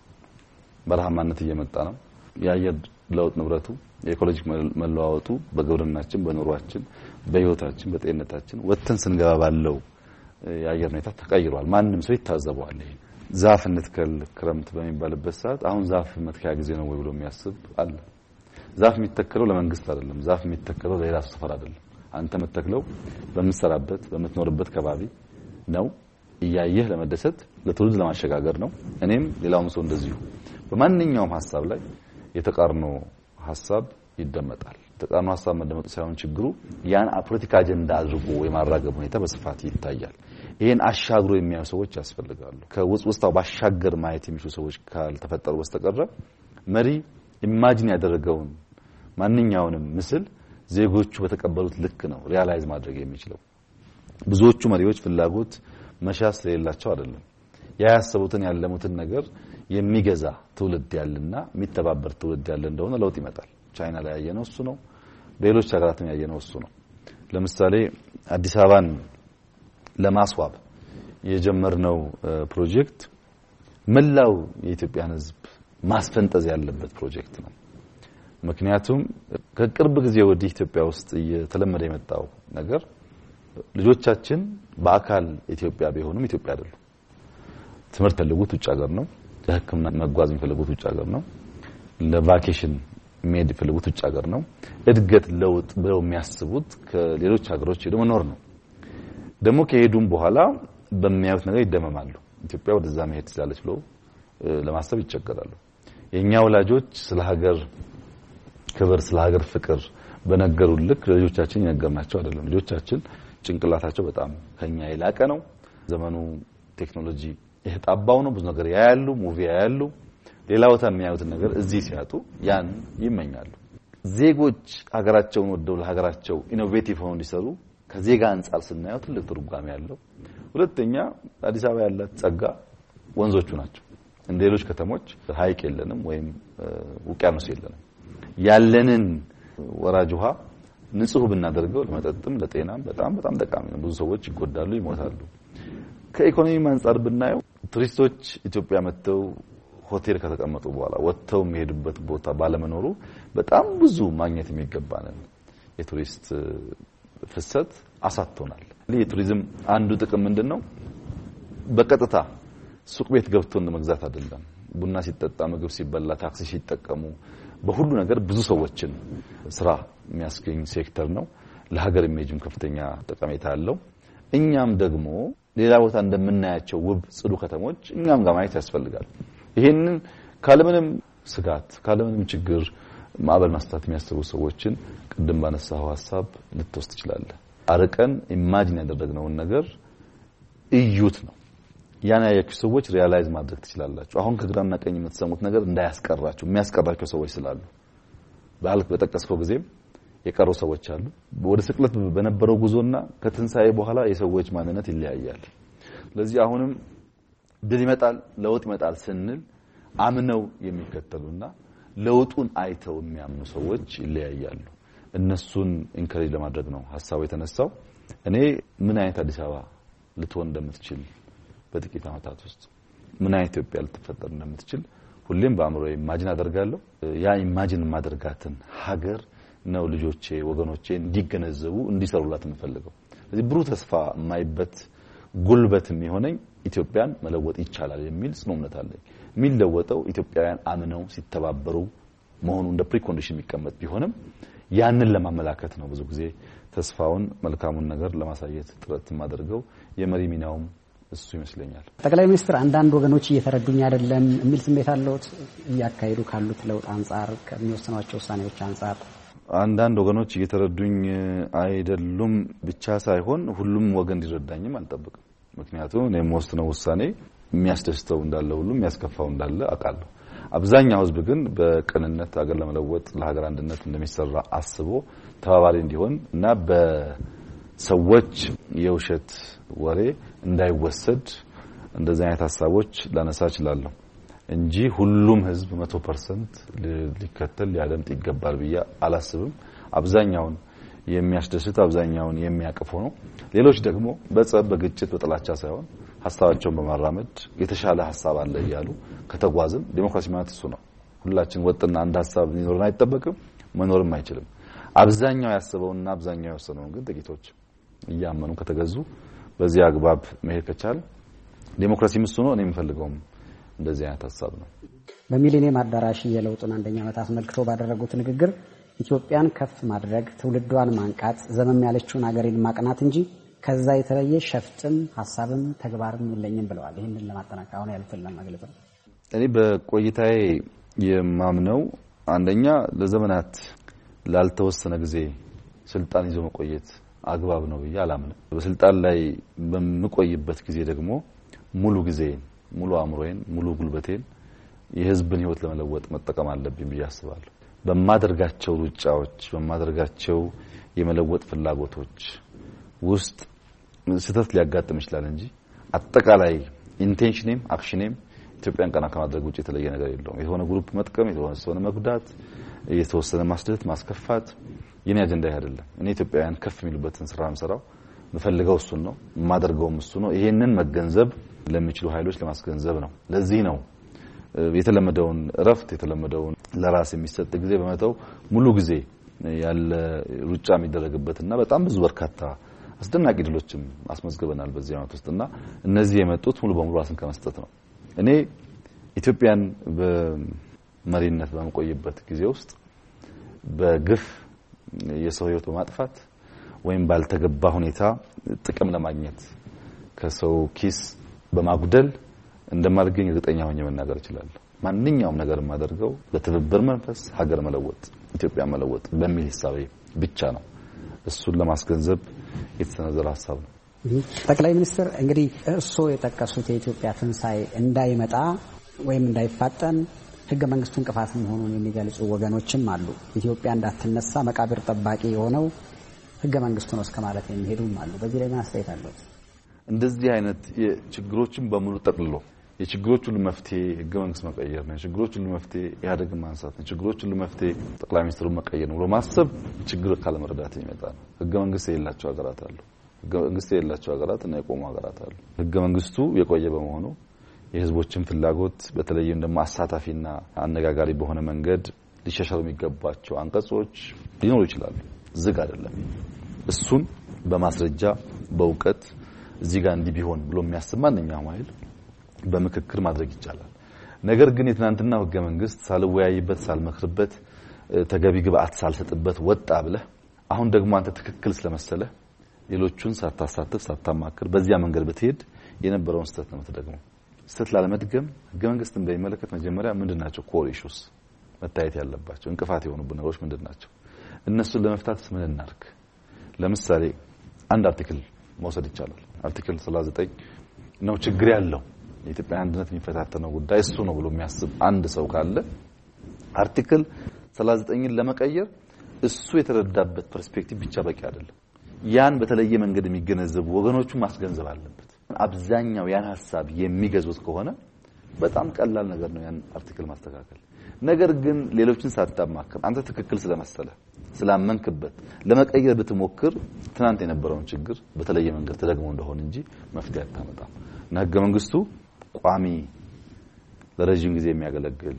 B: በረሃማነት እየመጣ ነው። የአየር ለውጥ ንብረቱ፣ የኢኮሎጂክ መለዋወጡ በግብርናችን፣ በኑሯችን፣ በህይወታችን፣ በጤንነታችን ወጥተን ስንገባ ባለው የአየር ሁኔታ ተቀይሯል። ማንም ሰው ይታዘበዋል። ይሄ ዛፍ እንትከል ክረምት በሚባልበት ሰዓት አሁን ዛፍ መትከያ ጊዜ ነው ወይ ብሎ የሚያስብ አለ። ዛፍ የሚተከለው ለመንግስት አይደለም። ዛፍ የሚተከለው ለሌላ ሰፈር አይደለም። አንተ የምትተክለው በምትሰራበት በምትኖርበት ከባቢ ነው። እያየህ ለመደሰት ለትውልድ ለማሸጋገር ነው። እኔም ሌላውም ሰው እንደዚሁ በማንኛውም ሐሳብ ላይ የተቃርኖ ሐሳብ ይደመጣል። የተቃርኖ ሐሳብ መደመጡ ሳይሆን ችግሩ ያን ፖለቲካ አጀንዳ አድርጎ የማራገብ ሁኔታ በስፋት ይታያል። ይሄን አሻግሮ የሚያዩ ሰዎች ያስፈልጋሉ። ከውስጣው ባሻገር ማየት የሚችሉ ሰዎች ካልተፈጠሩ በስተቀር መሪ ኢማጂን ያደረገውን ማንኛውንም ምስል ዜጎቹ በተቀበሉት ልክ ነው ሪያላይዝ ማድረግ የሚችለው። ብዙዎቹ መሪዎች ፍላጎት መሻስ ስለሌላቸው አይደለም። ያያሰቡትን ያለሙትን ነገር የሚገዛ ትውልድ ያለና የሚተባበር ትውልድ ያለ እንደሆነ ለውጥ ይመጣል። ቻይና ላይ ያየነው እሱ ነው። በሌሎች ሀገራትም ያየነው እሱ ነው። ለምሳሌ አዲስ አበባን ለማስዋብ የጀመርነው ፕሮጀክት መላው የኢትዮጵያን ሕዝብ ማስፈንጠዝ ያለበት ፕሮጀክት ነው። ምክንያቱም ከቅርብ ጊዜ ወዲህ ኢትዮጵያ ውስጥ እየተለመደ የመጣው ነገር ልጆቻችን በአካል ኢትዮጵያ ቢሆኑም ኢትዮጵያ አይደሉም። ትምህርት ፈልጉት ውጭ ሀገር ነው። ለሕክምና መጓዝ የሚፈልጉት ውጭ ሀገር ነው። ለቫኬሽን መሄድ የሚፈልጉት ውጭ ሀገር ነው። እድገት ለውጥ ብለው የሚያስቡት ከሌሎች ሀገሮች ሄዶ መኖር ነው። ደግሞ ከሄዱም በኋላ በሚያዩት ነገር ይደመማሉ። ኢትዮጵያ ወደዛ መሄድ ትችላለች ብለው ለማሰብ ይቸገራሉ። የኛ ወላጆች ስለ ሀገር ክብር፣ ስለ ሀገር ፍቅር በነገሩ ልክ ለልጆቻችን የነገርናቸው አይደለም። ልጆቻችን ጭንቅላታቸው በጣም ከኛ የላቀ ነው። ዘመኑ ቴክኖሎጂ የጣባው ነው። ብዙ ነገር ያያሉ፣ ሙቪ ያያሉ። ሌላ ቦታ የሚያዩትን ነገር እዚህ ሲያጡ ያን ይመኛሉ። ዜጎች ሀገራቸውን ወደው ለሀገራቸው ኢኖቬቲቭ ሆነው እንዲሰሩ ከዜጋ አንጻር ስናየው ትልቅ ትርጓሜ ያለው። ሁለተኛ አዲስ አበባ ያላት ጸጋ ወንዞቹ ናቸው። እንደ ሌሎች ከተሞች ሐይቅ የለንም ወይም ውቅያኖስ የለንም። ያለንን ወራጅ ውሃ ንጹህ ብናደርገው ለመጠጥም ለጤናም በጣም በጣም ጠቃሚ ነው። ብዙ ሰዎች ይጎዳሉ፣ ይሞታሉ። ከኢኮኖሚ አንጻር ብናየው ቱሪስቶች ኢትዮጵያ መጥተው ሆቴል ከተቀመጡ በኋላ ወጥተው የሚሄዱበት ቦታ ባለመኖሩ በጣም ብዙ ማግኘት የሚገባንን የቱሪስት ፍሰት አሳጥቶናል። የቱሪዝም አንዱ ጥቅም ምንድነው? በቀጥታ ሱቅ ቤት ገብቶ መግዛት አይደለም። ቡና ሲጠጣ፣ ምግብ ሲበላ፣ ታክሲ ሲጠቀሙ በሁሉ ነገር ብዙ ሰዎችን ስራ የሚያስገኝ ሴክተር ነው። ለሀገር ኢሜጅም ከፍተኛ ጠቀሜታ አለው። እኛም ደግሞ ሌላ ቦታ እንደምናያቸው ውብ ጽዱ ከተሞች እኛም ጋር ማየት ያስፈልጋል። ይሄንን ካለምንም ስጋት ካለምንም ችግር ማዕበል ማስታት የሚያስቡ ሰዎችን ቅድም ባነሳው ሐሳብ ልትወስድ ትችላለህ። አርቀን ኢማጂን ያደረግነውን ነገር እዩት ነው። ያን ያያችሁ ሰዎች ሪያላይዝ ማድረግ ትችላላችሁ። አሁን ከግራና ቀኝ የምትሰሙት ነገር እንዳያስቀራችሁ የሚያስቀራቸው ሰዎች ስላሉ ባልክ በተጠቀስከው ጊዜ የቀሩ ሰዎች አሉ። ወደ ስቅለት በነበረው ጉዞና ከትንሳኤ በኋላ የሰዎች ማንነት ይለያያል። ስለዚህ አሁንም ድል ይመጣል፣ ለውጥ ይመጣል ስንል አምነው የሚከተሉና ለውጡን አይተው የሚያምኑ ሰዎች ይለያያሉ። እነሱን ኢንከሬጅ ለማድረግ ነው ሐሳቡ የተነሳው። እኔ ምን አይነት አዲስ አበባ ልትሆን እንደምትችል በጥቂት ዓመታት ውስጥ ምን አይነት ኢትዮጵያ ልትፈጠር እንደምትችል ሁሌም በአእምሮዬ ኢማጂን አደርጋለሁ። ያ ኢማጂን ማደርጋትን ሀገር ነው ልጆቼ ወገኖቼ እንዲገነዘቡ እንዲሰሩላት የምፈልገው። ስለዚህ ብሩህ ተስፋ የማይበት ጉልበት የሚሆነኝ ኢትዮጵያን መለወጥ ይቻላል የሚል ጽኑ እምነት አለኝ። የሚለወጠው ኢትዮጵያውያን አምነው ሲተባበሩ መሆኑ እንደ ፕሪኮንዲሽን የሚቀመጥ ቢሆንም ያንን ለማመላከት ነው ብዙ ጊዜ ተስፋውን መልካሙን ነገር ለማሳየት ጥረት ማድረገው። የመሪ ሚናውም እሱ ይመስለኛል።
F: ጠቅላይ ሚኒስትር አንዳንድ ወገኖች እየተረዱኝ አይደለም የሚል ስሜት አለዎት? እያካሄዱ ካሉት ለውጥ አንፃር ከሚወስኗቸው ውሳኔዎች አንፃር
B: አንዳንድ ወገኖች እየተረዱኝ አይደሉም ብቻ ሳይሆን ሁሉም ወገን እንዲረዳኝም አልጠብቅም። ምክንያቱም እኔ የምወስነው ውሳኔ የሚያስደስተው እንዳለ ሁሉ የሚያስከፋው እንዳለ አውቃለሁ። አብዛኛው ህዝብ ግን በቅንነት ሀገር ለመለወጥ ለሀገር አንድነት እንደሚሰራ አስቦ ተባባሪ እንዲሆን እና በሰዎች የውሸት ወሬ እንዳይወሰድ እንደዚህ አይነት ሐሳቦች ላነሳ እችላለሁ እንጂ ሁሉም ህዝብ መቶ ፐርሰንት ሊከተል ሊያደምጥ ይገባል ብዬ አላስብም። አብዛኛውን የሚያስደስት አብዛኛውን የሚያቅፍ ነው። ሌሎች ደግሞ በጸብ በግጭት በጥላቻ ሳይሆን ሐሳባቸውን በማራመድ የተሻለ ሐሳብ አለ እያሉ ከተጓዝን ዲሞክራሲ ማለት እሱ ነው። ሁላችን ወጥና አንድ ሐሳብ ሊኖርና አይጠበቅም መኖርም አይችልም። አብዛኛው ያሰበውና አብዛኛው የወሰነው ግን ጥቂቶች እያመኑ ከተገዙ በዚህ አግባብ መሄድ ከቻለ ዲሞክራሲ እሱ ነው። እኔ የምፈልገውም እንደዚህ አይነት ሐሳብ ነው።
F: በሚሊኒየም አዳራሽ የለውጡን አንደኛ ዓመት አስመልክቶ ባደረጉት ንግግር ኢትዮጵያን ከፍ ማድረግ ትውልዷን ማንቃት ዘመም ያለችውን ሀገርን ማቅናት እንጂ ከዛ የተለየ ሸፍጥም ሐሳብም ተግባርም የለኝም ብለዋል። ይሄንን ለማጠናከር አሁን ያሉትን ለማግለጽ ነው።
B: እኔ በቆይታዬ የማምነው አንደኛ ለዘመናት ላልተወሰነ ጊዜ ስልጣን ይዞ መቆየት አግባብ ነው ብዬ አላምንም። በስልጣን ላይ በምቆይበት ጊዜ ደግሞ ሙሉ ጊዜን ሙሉ አእምሮዬን ሙሉ ጉልበቴን የህዝብን ህይወት ለመለወጥ መጠቀም አለብኝ ብዬ አስባለሁ። በማደርጋቸው ሩጫዎች በማደርጋቸው የመለወጥ ፍላጎቶች ውስጥ ስህተት ሊያጋጥም ይችላል እንጂ አጠቃላይ ኢንቴንሽኔም አክሽኔም ኢትዮጵያን ቀና ከማድረግ ውጪ የተለየ ነገር የለውም። የሆነ ግሩፕ መጥቀም፣ የተወሰነ መጉዳት፣ የተወሰነ ማስደት ማስከፋት የኔ አጀንዳ አይደለም። እኔ ኢትዮጵያውያን ከፍ የሚሉበትን ስራ መስራው መፈልገው እሱን ነው ማደርገውም እሱ ነው። ይሄንን መገንዘብ ለሚችሉ ኃይሎች ለማስገንዘብ ነው። ለዚህ ነው የተለመደውን እረፍት የተለመደውን ለራስ የሚሰጥ ጊዜ በመተው ሙሉ ጊዜ ያለ ሩጫ የሚደረግበትና በጣም ብዙ በርካታ አስደናቂ ድሎችም አስመዝግበናል በዚህ ዓመት ውስጥና እነዚህ የመጡት ሙሉ በሙሉ ራስን ከመስጠት ነው። እኔ ኢትዮጵያን በመሪነት በመቆየበት ጊዜ ውስጥ በግፍ የሰው ህይወት በማጥፋት ወይም ባልተገባ ሁኔታ ጥቅም ለማግኘት ከሰው ኪስ በማጉደል እንደማልገኝ እርግጠኛ ሆኜ መናገር እችላለሁ። ማንኛውም ነገር የማደርገው በትብብር መንፈስ ሀገር መለወጥ ኢትዮጵያ መለወጥ በሚል ሂሳቤ ብቻ ነው። እሱን ለማስገንዘብ የተሰነዘረ ሐሳብ ነው።
F: ጠቅላይ ሚኒስትር እንግዲህ እርስዎ የጠቀሱት የኢትዮጵያ ትንሳኤ እንዳይመጣ ወይም እንዳይፋጠን ህገ መንግስቱ እንቅፋት መሆኑን የሚገልጹ ወገኖችም አሉ። ኢትዮጵያ እንዳትነሳ መቃብር ጠባቂ የሆነው ህገ መንግስቱ ነው እስከማለት የሚሄዱም አሉ። በዚህ ላይ ምን አስተያየት አለዎት?
B: እንደዚህ አይነት የችግሮችን በሙሉ ጠቅልሎ የችግሮች ሁሉ መፍትሄ ህገ መንግስት መቀየር ነው፣ የችግሮች ሁሉ መፍትሄ ኢህአዴግን ማንሳት ነው፣ የችግሮች ሁሉ መፍትሄ ጠቅላይ ሚኒስትሩን መቀየር ነው ብሎ ማሰብ ችግር ካለመረዳት የሚመጣ ነው። ህገ መንግስት የሌላቸው ሀገራት አሉ። ህገ መንግስት የሌላቸው ሀገራት እና የቆሙ ሀገራት አሉ። ህገ መንግስቱ የቆየ በመሆኑ የህዝቦችን ፍላጎት በተለይም ደግሞ አሳታፊና አነጋጋሪ በሆነ መንገድ ሊሻሻሉ የሚገባቸው አንቀጾች ሊኖሩ ይችላሉ። ዝግ አይደለም። እሱን በማስረጃ በእውቀት እዚህ ጋር እንዲህ ቢሆን ብሎ የሚያስብ ማንኛውም ኃይል በምክክር ማድረግ ይቻላል። ነገር ግን የትናንትናው ህገ መንግስት ሳልወያይበት ሳልመክርበት ተገቢ ግብአት ሳልሰጥበት ወጣ ብለህ አሁን ደግሞ አንተ ትክክል ስለመሰለ ሌሎቹን ሳታሳትፍ ሳታማክር በዚያ መንገድ ብትሄድ የነበረውን ስህተት ነው የምትደግመው። ስህተት ላለመድገም ህገ መንግስትን በሚመለከት መጀመሪያ ምንድናቸው ኮር ኢሹስ መታየት ያለባቸው እንቅፋት የሆኑብን ነገሮች ምንድናቸው? እነሱን ለመፍታት ምን እናድርግ? ለምሳሌ አንድ አርቲክል መውሰድ ይቻላል። አርቲክል ሰላሳ ዘጠኝ ነው ችግር ያለው የኢትዮጵያ አንድነት የሚፈታተነው ጉዳይ እሱ ነው ብሎ የሚያስብ አንድ ሰው ካለ አርቲክል ሰላሳ ዘጠኝን ለመቀየር እሱ የተረዳበት ፐርስፔክቲቭ ብቻ በቂ አይደለም። ያን በተለየ መንገድ የሚገነዘቡ ወገኖቹ ማስገንዘብ አለበት። አብዛኛው ያን ሐሳብ የሚገዙት ከሆነ በጣም ቀላል ነገር ነው ያን አርቲክል ማስተካከል። ነገር ግን ሌሎችን ሳታማክር አንተ ትክክል ስለመሰለ ስላመንክበት ለመቀየር ብትሞክር ትናንት የነበረውን ችግር በተለየ መንገድ ተደግሞ እንደሆነ እንጂ መፍትሄ አታመጣም። እና ህገ መንግስቱ ቋሚ ለረጅም ጊዜ የሚያገለግል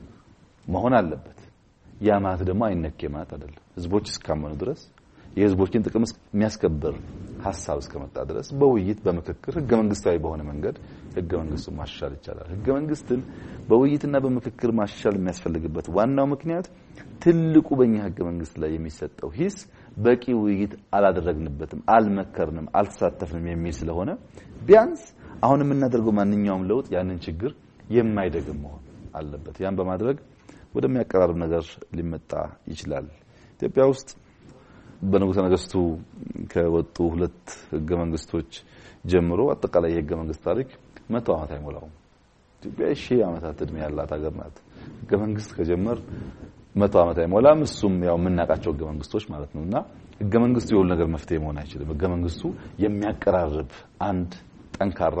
B: መሆን አለበት። ያ ማለት ደግሞ አይነኬ ማለት አይደለም። ህዝቦች እስካመኑ ድረስ የህዝቦችን ጥቅም የሚያስከብር ሐሳብ እስከመጣ ድረስ በውይይት በመከክር ህገ መንግስታዊ በሆነ መንገድ ህገ መንግስቱን ማሻሻል ይቻላል። ህገ መንግስትን በውይይትና በመከክር ማሻሻል የሚያስፈልግበት ዋናው ምክንያት ትልቁ በእኛ ህገ መንግስት ላይ የሚሰጠው ሂስ በቂ ውይይት አላደረግንበትም፣ አልመከርንም፣ አልተሳተፍንም የሚል ስለሆነ ቢያንስ አሁን የምናደርገው ማንኛውም ለውጥ ያንን ችግር የማይደግም መሆን አለበት። ያን በማድረግ ወደሚያቀራርብ ነገር ሊመጣ ይችላል። ኢትዮጵያ ውስጥ በንጉሠ ነገስቱ ከወጡ ሁለት ህገ መንግስቶች ጀምሮ አጠቃላይ የህገ መንግስት ታሪክ መቶ ዓመት አይሞላውም። ኢትዮጵያ ሺህ ዓመታት እድሜ ያላት ሀገር ናት። ህገ መንግስት ከጀመር መቶ ዓመት አይሞላም። እሱም ያው የምናውቃቸው ህገ መንግስቶች ማለት ነውና ህገ መንግስቱ የሁሉ ነገር መፍትሄ መሆን አይችልም። ህገ መንግስቱ የሚያቀራርብ አንድ ጠንካራ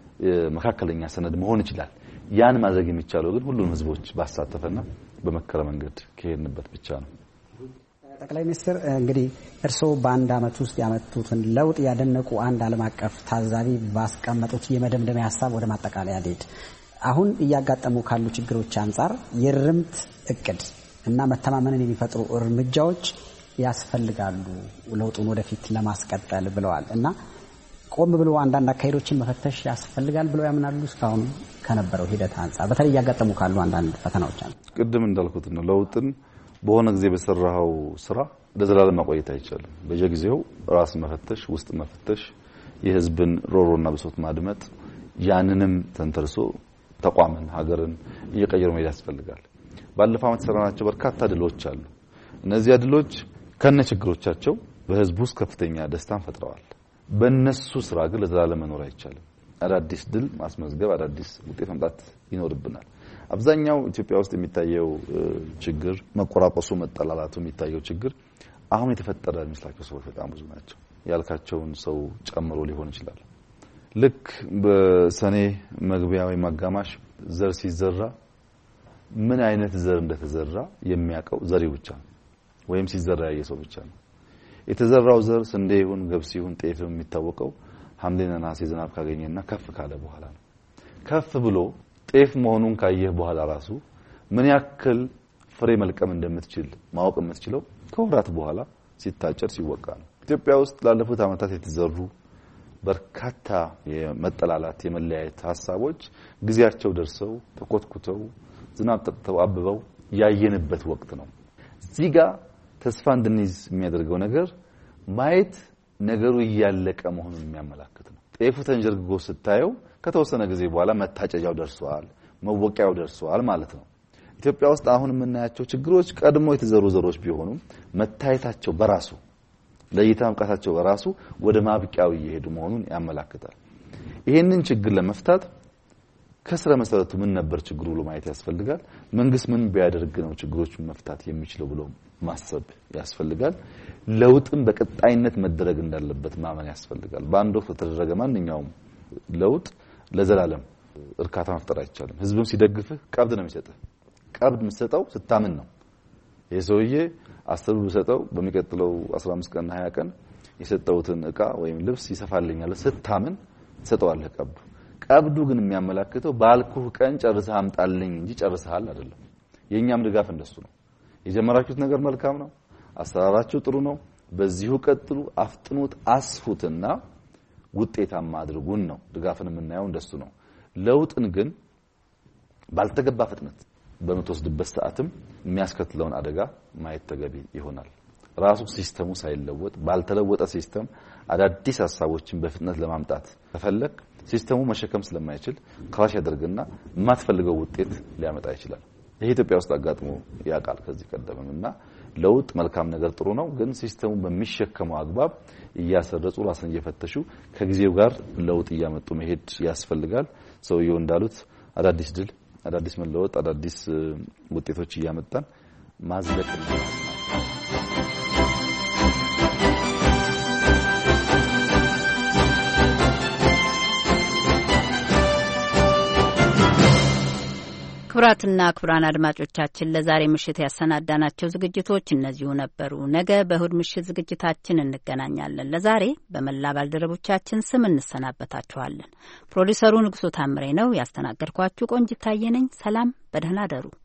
B: መካከለኛ ሰነድ መሆን ይችላል። ያን ማድረግ የሚቻለው ግን ሁሉንም ህዝቦች ባሳተፈና በመከረ መንገድ ከሄድንበት ብቻ ነው።
F: ጠቅላይ ሚኒስትር እንግዲህ እርስዎ በአንድ አመት ውስጥ ያመጡትን ለውጥ ያደነቁ አንድ ዓለም አቀፍ ታዛቢ ባስቀመጡት የመደምደሚያ ሀሳብ ወደ ማጠቃለያ ልሄድ። አሁን እያጋጠሙ ካሉ ችግሮች አንጻር የርምት እቅድ እና መተማመንን የሚፈጥሩ እርምጃዎች ያስፈልጋሉ ለውጡን ወደፊት ለማስቀጠል ብለዋል እና ቆም ብሎ አንዳንድ አካሄዶችን መፈተሽ ያስፈልጋል ብለው ያምናሉ? እስካሁን ከነበረው ሂደት አንጻር በተለይ እያጋጠሙ ካሉ አንዳንድ ፈተናዎች አሉ።
B: ቅድም እንዳልኩት ነው ለውጥን በሆነ ጊዜ በሰራው ስራ ለዘላለም ማቆየት አይቻልም። በየጊዜው ራስ መፈተሽ፣ ውስጥ መፈተሽ፣ የህዝብን ሮሮና ብሶት ማድመጥ፣ ያንንም ተንተርሶ ተቋምን ሀገርን እየቀየሩ መሄድ ያስፈልጋል። ባለፈው ዓመት ሰራናቸው በርካታ ድሎች አሉ። እነዚህ ድሎች ከነችግሮቻቸው በህዝቡ ውስጥ ከፍተኛ ደስታን ፈጥረዋል። በእነሱ ስራ ግን ለዘላለም መኖር አይቻልም። አዳዲስ ድል ማስመዝገብ፣ አዳዲስ ውጤት ማምጣት ይኖርብናል። አብዛኛው ኢትዮጵያ ውስጥ የሚታየው ችግር መቆራቆሱ፣ መጠላላቱ የሚታየው ችግር አሁን የተፈጠረ የሚመስላቸው ሰዎች በጣም ብዙ ናቸው። ያልካቸውን ሰው ጨምሮ ሊሆን ይችላል። ልክ በሰኔ መግቢያ ወይ ማጋማሽ ዘር ሲዘራ ምን አይነት ዘር እንደተዘራ የሚያውቀው ዘሪው ብቻ ነው፣ ወይም ሲዘራ ያየ ሰው ብቻ ነው። የተዘራው ዘር ስንዴ ይሁን ገብስ ይሁን ጤፍ የሚታወቀው ሐምሌና ነሐሴ ዝናብ ካገኘና ከፍ ካለ በኋላ ነው። ከፍ ብሎ ጤፍ መሆኑን ካየህ በኋላ ራሱ ምን ያክል ፍሬ መልቀም እንደምትችል ማወቅ የምትችለው ከወራት በኋላ ሲታጨድ ሲወቃ ነው። ኢትዮጵያ ውስጥ ላለፉት ዓመታት የተዘሩ በርካታ የመጠላላት የመለያየት ሐሳቦች ጊዜያቸው ደርሰው ተኮትኩተው ዝናብ ጠጥተው አብበው ያየንበት ወቅት ነው። እዚህ ጋር ተስፋ እንድንይዝ የሚያደርገው ነገር ማየት ነገሩ እያለቀ መሆኑን የሚያመላክት ነው። ጤፉ ተንጀርግጎ ስታየው ከተወሰነ ጊዜ በኋላ መታጨጃው ደርሷል፣ መወቂያው ደርሷል ማለት ነው። ኢትዮጵያ ውስጥ አሁን የምናያቸው ችግሮች ቀድሞ የተዘሩ ዘሮች ቢሆኑም መታየታቸው በራሱ ለይታ መብቃታቸው በራሱ ወደ ማብቂያው እየሄዱ መሆኑን ያመላክታል። ይሄንን ችግር ለመፍታት ከስረ መሰረቱ ምን ነበር ችግሩ ብሎ ማየት ያስፈልጋል። መንግስት ምን ቢያደርግ ነው ችግሮቹን መፍታት የሚችለው ብሎ ማሰብ ያስፈልጋል። ለውጥም በቀጣይነት መደረግ እንዳለበት ማመን ያስፈልጋል። በአንድ ወቅት ተደረገ ማንኛውም ለውጥ ለዘላለም እርካታ መፍጠር አይቻልም። ህዝብም ሲደግፍህ ቀብድ ነው የሚሰጥህ። ቀብድ የምትሰጠው ስታምን ነው። የሰውዬ አስር ብር ሰጠው በሚቀጥለው አስራ አምስት ቀን ሃያ ቀን የሰጠውትን ዕቃ ወይም ልብስ ይሰፋልኛል ስታምን ሰጠዋለህ ቀብዱ። ቀብዱ ግን የሚያመላክተው ባልኩህ ቀን ጨርሰህ አምጣልኝ እንጂ ጨርሰሃል አይደለም። የኛም ድጋፍ እንደሱ ነው። የጀመራችሁት ነገር መልካም ነው፣ አሰራራችሁ ጥሩ ነው፣ በዚሁ ቀጥሉ፣ አፍጥኑት፣ አስፉትና ውጤታማ አድርጉን ነው ድጋፍን የምናየው እንደሱ ነው። ለውጥን ግን ባልተገባ ፍጥነት በመተወስድበት ሰዓትም የሚያስከትለውን አደጋ ማየት ተገቢ ይሆናል። ራሱ ሲስተሙ ሳይለወጥ ባልተለወጠ ሲስተም አዳዲስ ሐሳቦችን በፍጥነት ለማምጣት ተፈለክ ሲስተሙ መሸከም ስለማይችል ክራሽ ያደርግና የማትፈልገው ውጤት ሊያመጣ ይችላል። ይሄ ኢትዮጵያ ውስጥ አጋጥሞ ያውቃል ከዚህ ቀደምና ለውጥ መልካም ነገር ጥሩ ነው፣ ግን ሲስተሙ በሚሸከመው አግባብ እያሰረጹ ራስን እየፈተሹ ከጊዜው ጋር ለውጥ እያመጡ መሄድ ያስፈልጋል። ሰውየው እንዳሉት አዳዲስ ድል፣ አዳዲስ መለወጥ፣ አዳዲስ ውጤቶች እያመጣን ማዝለቅ ነው።
A: ክቡራትና ክቡራን አድማጮቻችን ለዛሬ ምሽት ያሰናዳናቸው ዝግጅቶች እነዚሁ ነበሩ። ነገ በእሁድ ምሽት ዝግጅታችን እንገናኛለን። ለዛሬ በመላ ባልደረቦቻችን ስም እንሰናበታችኋለን። ፕሮዲሰሩ ንጉሱ ታምሬ ነው። ያስተናገድኳችሁ ቆንጂት ታየ ነኝ። ሰላም፣ በደህና አደሩ።